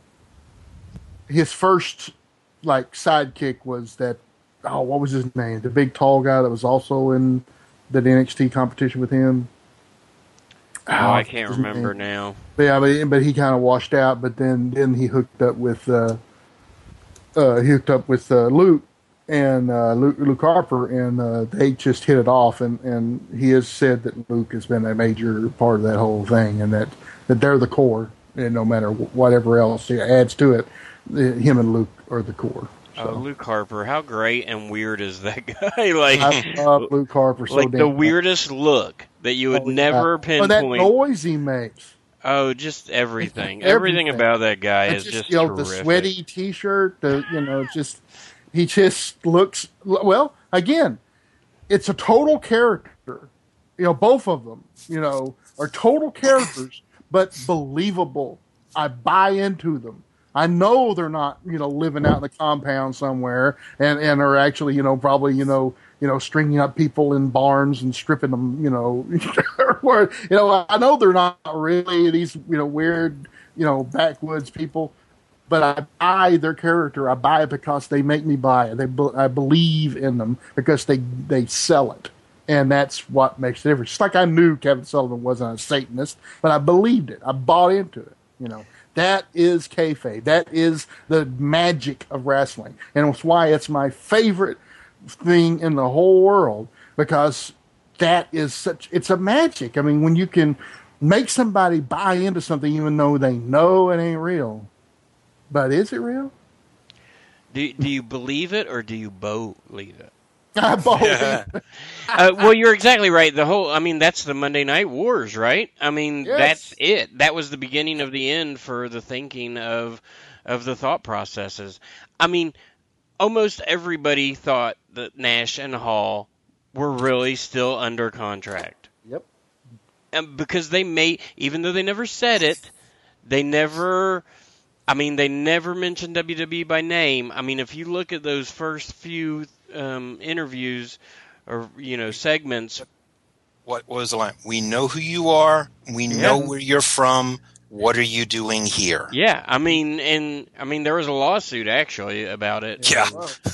his first like sidekick was that oh what was his name, the big tall guy that was also in the N X T competition with him. Oh, I can't what's his remember name? now. But yeah, but, but he kind of washed out. But then, then he hooked up with uh, uh, he hooked up with uh, Luke and uh, Luke, Luke Harper, and uh, they just hit it off. And, and he has said that Luke has been a major part of that whole thing, and that, that they're the core. And no matter whatever else he adds to it, the, him and Luke are the core. Oh, Luke Harper, how great and weird is that guy? like, I love Luke Harper so like damn the much. weirdest look that you would Oh, yeah. never Oh, pinpoint. that noise he makes. Oh, just everything. Everything. everything. about that guy It's is just, just you know, the terrific. sweaty T-shirt. The you know, just he just looks well. Again, it's a total character. You know, both of them. You know, are total characters, but believable. I buy into them. I know they're not, you know, living out in the compound somewhere, and and are actually, you know, probably, you know, you know, stringing up people in barns and stripping them, you know, or, you know, I know they're not really these, you know, weird, you know, backwoods people, but I buy their character. I buy it because they make me buy it. They, be- I believe in them because they they sell it, and that's what makes the difference. Just like I knew Kevin Sullivan wasn't a Satanist, but I believed it. I bought into it, you know. That is kayfabe. That is the magic of wrestling. And it's why it's my favorite thing in the whole world, because that is such, it's a magic. I mean, when you can make somebody buy into something even though they know it ain't real. But is it real? Do do you believe it or do you believe it? Yeah. uh, well, you're exactly right. The whole, I mean, that's the Monday Night Wars, right? I mean, Yes. that's it. That was the beginning of the end for the thinking of of the thought processes. I mean, almost everybody thought that Nash and Hall were really still under contract. Yep. And because they may, even though they never said it, they never, I mean, they never mentioned W W E by name. I mean, if you look at those first few um, interviews or, you know, segments. What was the line? We know who you are. We know Yeah. where you're from. What are you doing here? Yeah, I mean, and I mean, there was a lawsuit actually about it. Yeah.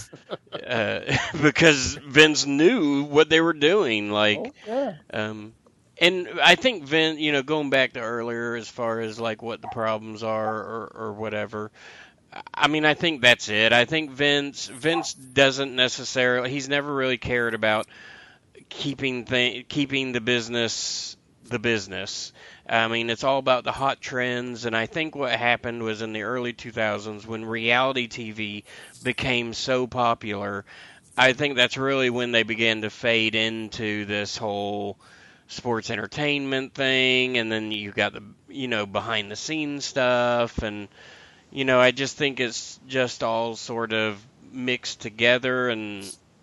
uh, because Vince knew what they were doing. Like, Oh, yeah. um, and I think Vince, you know, going back to earlier as far as like what the problems are or, or whatever. I mean, I think that's it. I think Vince Vince doesn't necessarily. He's never really cared about keeping th- keeping the business the business. I mean, it's all about the hot trends, and I think what happened was in the early two thousands when reality T V became so popular. I think that's really when they began to fade into this whole sports entertainment thing, and then you got the, you know, behind the scenes stuff, and you know, I just think it's just all sort of mixed together, and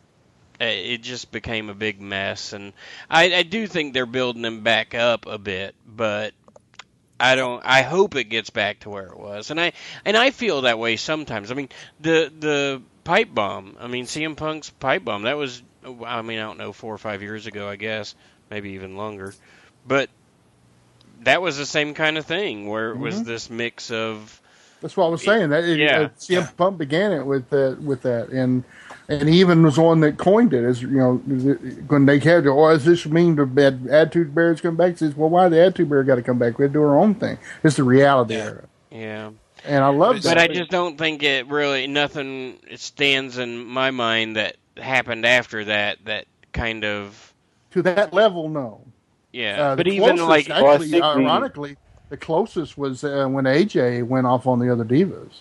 it just became a big mess. And I, I do think they're building them back up a bit, but I don't. I hope it gets back to where it was. And I and I feel that way sometimes. I mean, the the pipe bomb. I mean, C M Punk's pipe bomb. That was. I mean, I don't know, four or five years ago, I guess, maybe even longer, but that was the same kind of thing where it was Mhm. this mix of. That's what I was saying. That it, Yeah. uh, C M Punk began it with that, with that, and and he even was the one that coined it. As you know, when they had, oh, does this mean the bad Attitude Bear's come back? He says, well, why the Attitude Bear got to come back? We had to do our own thing. It's the reality era, Yeah. and I love that. But I just don't think it really, nothing stands in my mind that happened after that that kind of, to that level, no. yeah. Uh, but the even closest, like, actually, ironically, the closest was uh, when A J went off on the other divas,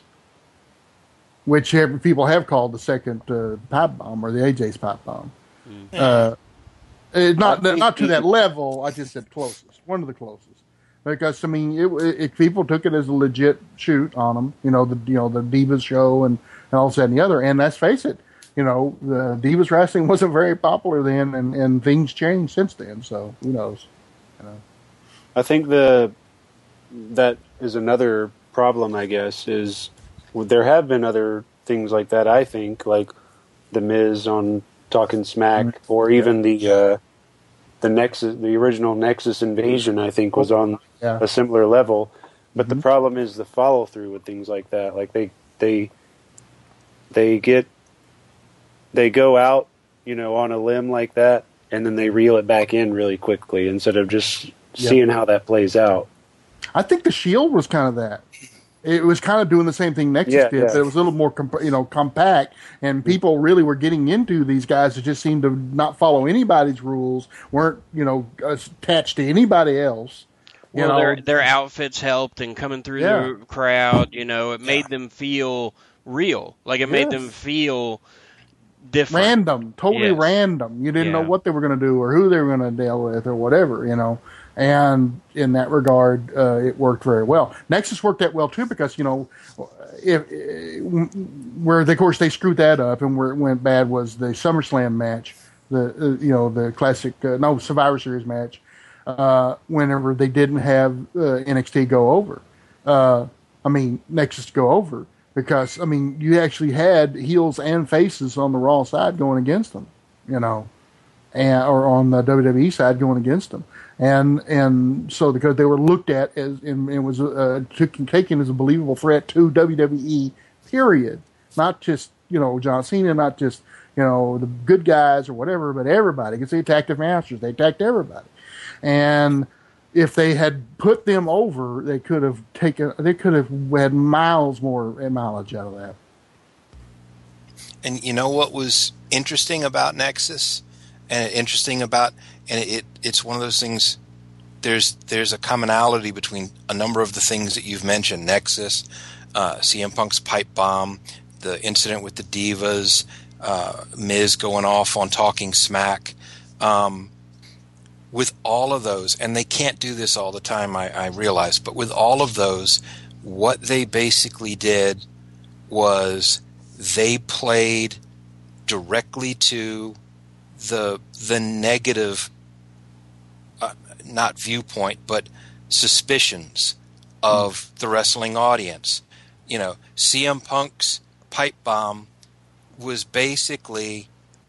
which have, people have called the second uh, pipe bomb, or the A J's pipe bomb. Mm. Uh, it, not I think not to he- that level. I just said closest, one of the closest. Because I mean, it, it, people took it as a legit shoot on them. You know, the you know the Divas show and, and all that and the other. And let's face it, you know, the Divas wrestling wasn't very popular then, and, and things changed since then. So who knows? You know. I think the that is another problem, I guess, is well, there have been other things like that, I think, like The Miz on Talking Smack, Mm-hmm. or even the uh, the Nexus, the original Nexus Invasion, I think, was on Yeah. a similar level. But Mm-hmm. the problem is the follow through with things like that. Like they they they get they go out, you know, on a limb like that, and then they reel it back in really quickly instead of just Yeah. seeing how that plays out. I think the Shield was kind of that. It was kind of doing the same thing Nexus Yeah, did, yeah. but it was a little more, comp- you know, compact, and people really were getting into these guys that just seemed to not follow anybody's rules, weren't, you know, attached to anybody else. You well, know, their their outfits helped, and coming through Yeah. the crowd, you know, it made them feel real. Like it made Yes. them feel different. random, totally Yes. random. You didn't know Yeah. what they were going to do or who they were going to deal with or whatever, you know. And in that regard, uh, it worked very well. Nexus worked that well too because, you know, if, where they, of course they screwed that up and where it went bad was the SummerSlam match, the uh, you know the classic uh, no Survivor Series match. Uh, whenever they didn't have uh, N X T go over, uh, I mean Nexus go over. Because, I mean, you actually had heels and faces on the Raw side going against them, you know, and, or on the W W E side going against them. And and so because they were looked at as, and it was uh, taken as a believable threat to W W E, period. Not just, you know, John Cena, not just, you know, the good guys or whatever, but everybody. Because they attacked the Masters. They attacked everybody. And if they had put them over, they could have taken. They could have had miles more mileage out of that. And you know what was interesting about Nexus, and interesting about, and it it's one of those things. There's there's a commonality between a number of the things that you've mentioned: Nexus, uh, C M Punk's pipe bomb, the incident with the Divas, uh, Miz going off on talking smack. Um, with all of those, and they can't do this all the time, I, I realize, but with all of those, what they basically did was they played directly to the the negative, uh, not viewpoint, but suspicions of the wrestling audience. You know, C M Punk's pipe bomb was basically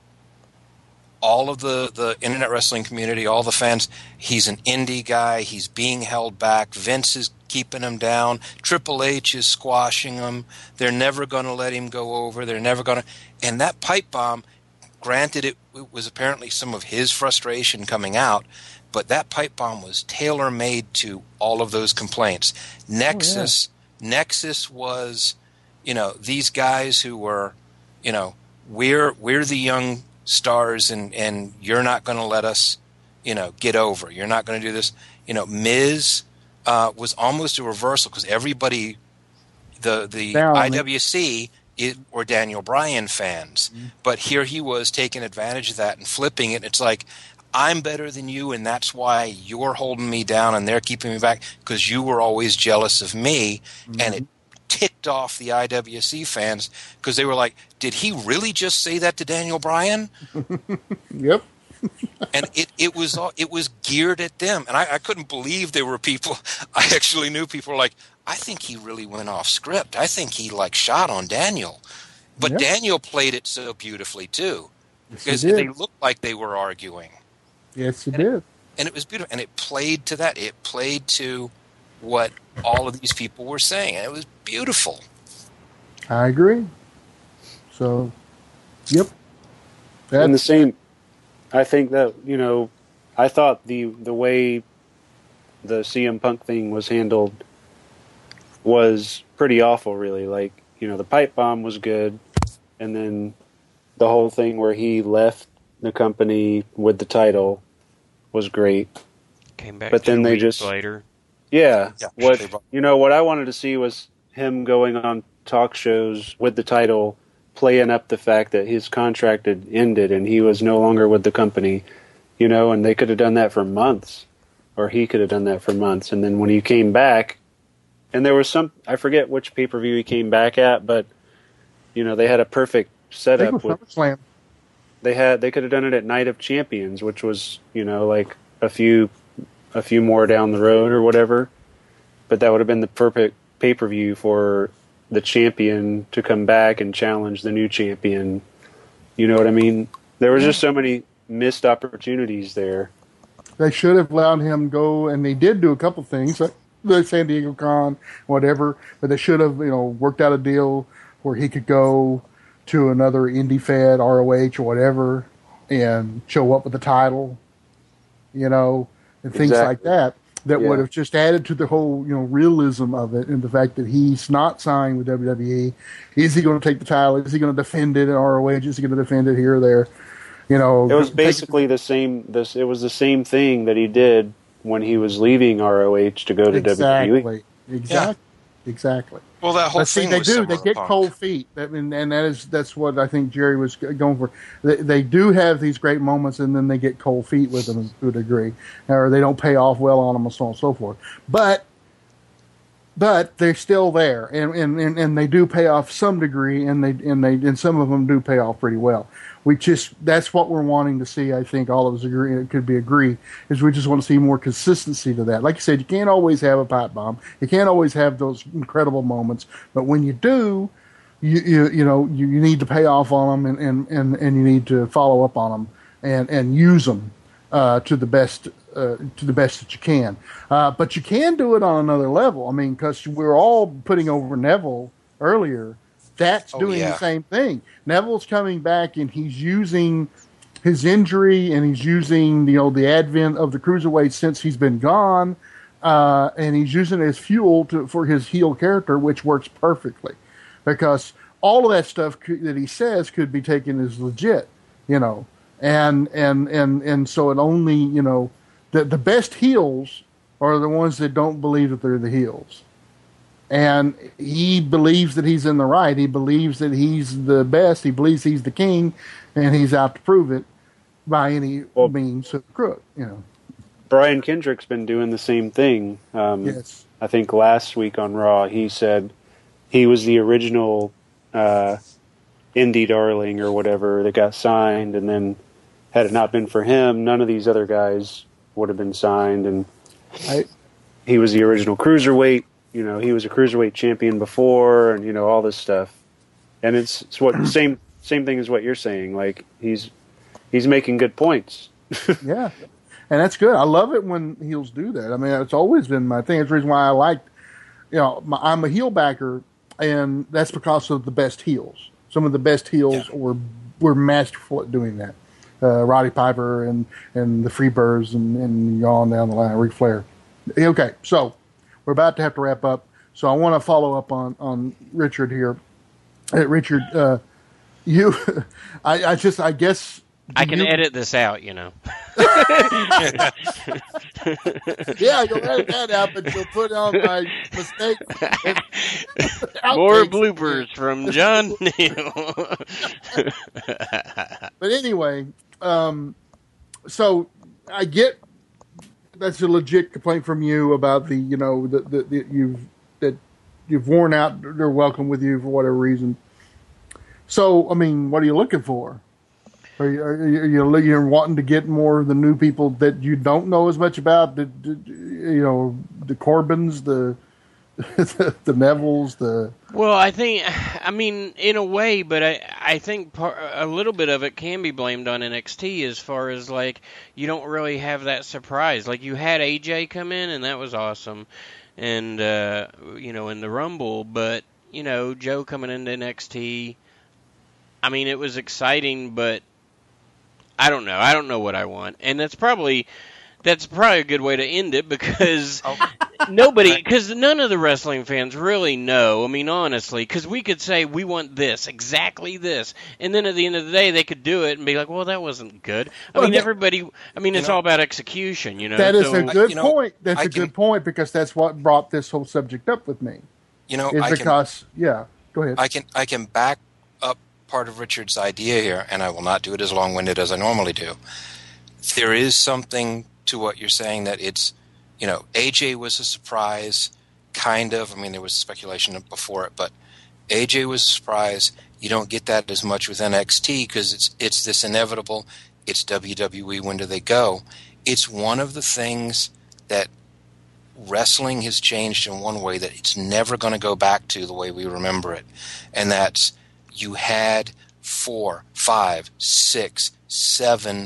all of the, the internet wrestling community, all the fans, he's an indie guy, he's being held back, Vince is keeping him down, Triple H is squashing him, they're never going to let him go over, they're never going to... And that pipe bomb, granted it, it was apparently some of his frustration coming out, but that pipe bomb was tailor-made to all of those complaints. Nexus, oh, yeah. Nexus was, you know, these guys who were, you know, we're we're the young stars, and, and you're not going to let us, you know, get over. You're not going to do this. You know, Miz uh, was almost a reversal because everybody, the the Down. I W C it, were Daniel Bryan fans, mm-hmm. but here he was taking advantage of that and flipping it. It's like, I'm better than you, and that's why you're holding me down and they're keeping me back because you were always jealous of me, mm-hmm. and it ticked off the I W C fans because they were like, did he really just say that to Daniel Bryan? Yep. And it, it was all, it was geared at them. And I, I couldn't believe there were people, I actually knew people were like, I think he really went off script. I think he like shot on Daniel. But yep. Daniel played it so beautifully too. Yes, because they looked like they were arguing. Yes, he and did. It, and it was beautiful. And it played to that. It played to what all of these people were saying. And it was beautiful. I agree. So, yep. That's, and the same, I think that, you know, I thought the the way the C M Punk thing was handled was pretty awful, really. Like, you know, the pipe bomb was good, and then the whole thing where he left the company with the title was great. Came back but two then they weeks just later. Yeah. yeah what you know, what I wanted to see was him going on talk shows with the title, playing up the fact that his contract had ended and he was no longer with the company, you know, and they could have done that for months, or he could have done that for months. And then when he came back, and there was some, I forget which pay-per-view he came back at, but, you know, they had a perfect setup with SummerSlam. They had, they could have done it at Night of Champions, which was, you know, like a few, a few more down the road or whatever, but that would have been the perfect pay-per-view for the champion to come back and challenge the new champion. You know what I mean? There was just so many missed opportunities there. They should have allowed him go, and they did do a couple things, like the San Diego Con, whatever, but they should have, you know, worked out a deal where he could go to another indie fed, R O H or whatever, and show up with the title, you know, and things Exactly. like that. That Yeah. would have just added to the whole, you know, realism of it, and the fact that he's not signed with W W E. Is he going to take the title? Is he going to defend it at R O H? Is he going to defend it here or there? You know, it was basically the same. This it was the same thing that he did when he was leaving R O H to go to exactly, W W E. Exactly, yeah. exactly. Well, that whole but see, thing they was do. They similar get to Punk. cold feet, that, and, and that is that's what I think Jerry was going for. They, they do have these great moments, and then they get cold feet with them to a degree, or they don't pay off well on them, and so on and so forth. But but they're still there, and, and, and, and they do pay off some degree, and they and they and some of them do pay off pretty well. We just that's what we're wanting to see. I think all of us agree. It could be agree is we just want to see more consistency to that. Like you said, you can't always have a pipe bomb. You can't always have those incredible moments. But when you do, you you, you know you, you need to pay off on them, and, and, and, and you need to follow up on them and, and use them uh, to the best uh, to the best that you can. Uh, but you can do it on another level. I mean, because we're all putting over Neville earlier. That's Oh, doing yeah. the same thing. Neville's coming back, and he's using his injury, and he's using you know the advent of the cruiserweight since he's been gone, uh, and he's using it as fuel to, for his heel character, which works perfectly, because all of that stuff could, that he says could be taken as legit, you know, and and and and so it only you know the the best heels are the ones that don't believe that they're the heels. And he believes that he's in the right. He believes that he's the best. He believes he's the king, and he's out to prove it by any Well, means of the crook, you know. Brian Kendrick's been doing the same thing. Um, Yes. I think last week on Raw, he said he was the original uh, indie darling or whatever that got signed, and then had it not been for him, none of these other guys would have been signed. And I, he was the original cruiserweight. You know, he was a cruiserweight champion before, and you know all this stuff. And it's it's what same same thing as what you're saying. Like he's he's making good points. yeah. And that's good. I love it when heels do that. I mean, it's always been my thing. It's the reason why I like, you know, my, I'm a heel backer, and that's because of the best heels. Some of the best heels Yeah. were were masterful at doing that. Uh, Roddy Piper and, and the Freebirds and, and on down the line, Ric Flair. Okay, so we're about to have to wrap up. So I want to follow up on, on Richard here. Hey, Richard, uh, you, I, I just, I guess. I can you, edit this out, you know. Yeah, you'll edit that out, but you'll put on my mistake. More bloopers from John Neal. But anyway, um, so I get that's a legit complaint from you about the, you know, the, the, the you've that you've worn out their welcome with you for whatever reason. So, I mean, what are you looking for? Are you, are you, are you wanting to get more of the new people that you don't know as much about? The, the, you know, the Corbins, the the, the Nevilles, the. Well, I think, I mean, in a way, but I, I think part, a little bit of it can be blamed on N X T as far as, like, you don't really have that surprise. Like, you had A J come in, and that was awesome, and, uh, you know, in the Rumble, but, you know, Joe coming into N X T, I mean, it was exciting, but I don't know. I don't know what I want. And that's probably that's probably a good way to end it because Oh. nobody, because none of the wrestling fans really know. I mean, honestly, because we could say we want this, exactly this, and then at the end of the day, they could do it and be like, well, that wasn't good. I Well, mean, that- everybody, I mean, it's know, all about execution, you know. That is so, a good you know, point. That's I a can- good point because that's what brought this whole subject up with me. You know, Is I can because, yeah, go ahead. I can I can back up part of Richard's idea here, and I will not do it as long-winded as I normally do. There is something to what you're saying that it's, you know, A J was a surprise, kind of. I mean, there was speculation before it, but A J was a surprise. You don't get that as much with N X T because it's it's this inevitable. It's W W E. When do they go? It's one of the things that wrestling has changed in one way that it's never going to go back to the way we remember it, and that's you had four, five, six, seven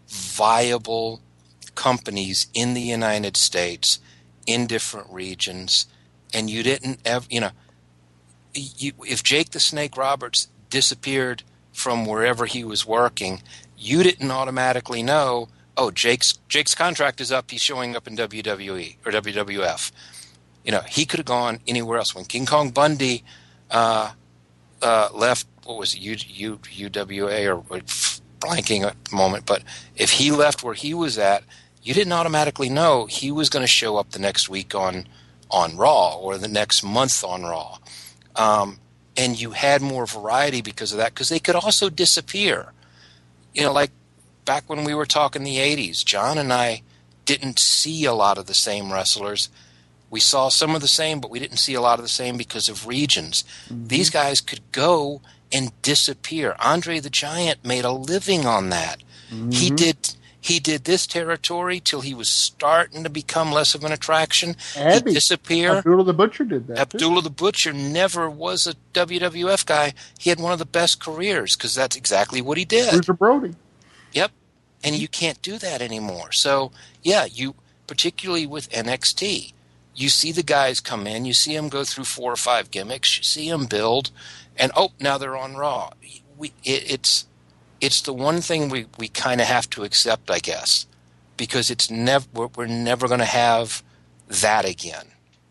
viable companies in the United States in different regions, and you didn't ever, you know, you, if Jake the Snake Roberts disappeared from wherever he was working, you didn't automatically know, oh, Jake's Jake's contract is up, he's showing up in W W E or W W F. You know, he could have gone anywhere else. When King Kong Bundy uh, uh, left, what was it, U, U, U W A or, or blanking at the moment, but if he left where he was at, you didn't automatically know he was going to show up the next week on on Raw or the next month on Raw. Um, and you had more variety because of that, because they could also disappear. You know, like back when we were talking the eighties, John and I didn't see a lot of the same wrestlers. We saw some of the same, but we didn't see a lot of the same because of regions. Mm-hmm. These guys could go and disappear. Andre the Giant made a living on that. Mm-hmm. He did he did this territory till he was starting to become less of an attraction. Abby. He disappeared. Abdullah the Butcher did that. Abdullah too. the Butcher never was a W W F guy. He had one of the best careers because that's exactly what he did. Bruiser Brody. Yep. And you can't do that anymore. So, yeah, you particularly with N X T, you see the guys come in, you see them go through four or five gimmicks, you see them build, and oh, now they're on Raw. We, it, it's it's the one thing we, we kind of have to accept, I guess, because it's never we're, we're never going to have that again.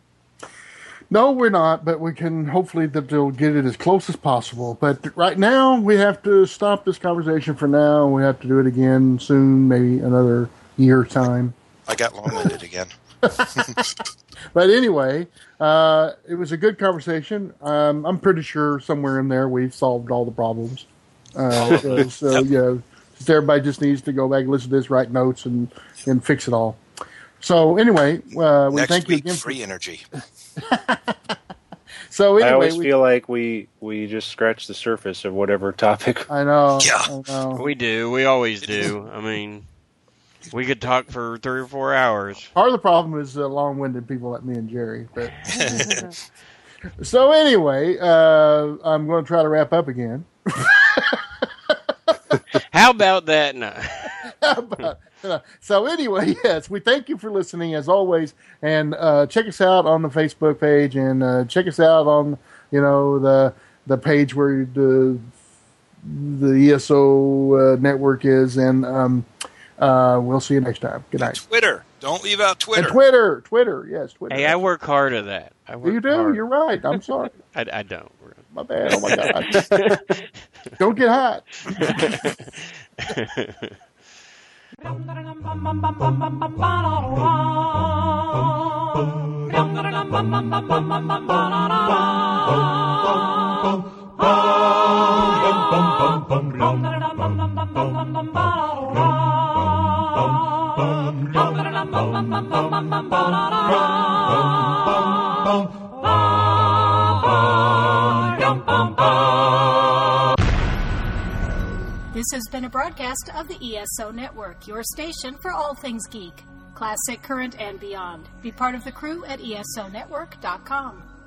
No, we're not, but we can hopefully that they'll get it as close as possible. But right now, we have to stop this conversation for now. We have to do it again soon, maybe another year time. I got long-winded again. But anyway, uh, it was a good conversation. Um, I'm pretty sure somewhere in there we've solved all the problems. Uh, so, so you know, just everybody just needs to go back and listen to this, write notes, and, and fix it all. So anyway, uh, we Next thank you week, again. free For... energy. So anyway, I always we... feel like we we just scratch the surface of whatever topic. I know. Yeah. I know. We do. We always do. I mean, we could talk for three or four hours. Part of the problem is uh, long-winded people like me and Jerry. But so anyway, uh, I'm going to try to wrap up again. How about that? No. How about, uh, so anyway, yes, we thank you for listening as always, and uh, check us out on the Facebook page, and uh, check us out on you know the the page where the the E S O uh, network is, and um, uh, we'll see you next time. Good night. Twitter. Don't leave out Twitter. And Twitter, Twitter, yes, Twitter. Hey, I work hard at that. I work You do. hard. You're right. I'm sorry. I, I don't. My bad. Oh my God. Don't get hot. This has been a broadcast of the E S O Network, your station for all things geek, classic, current, and beyond. Be part of the crew at E S O network dot com.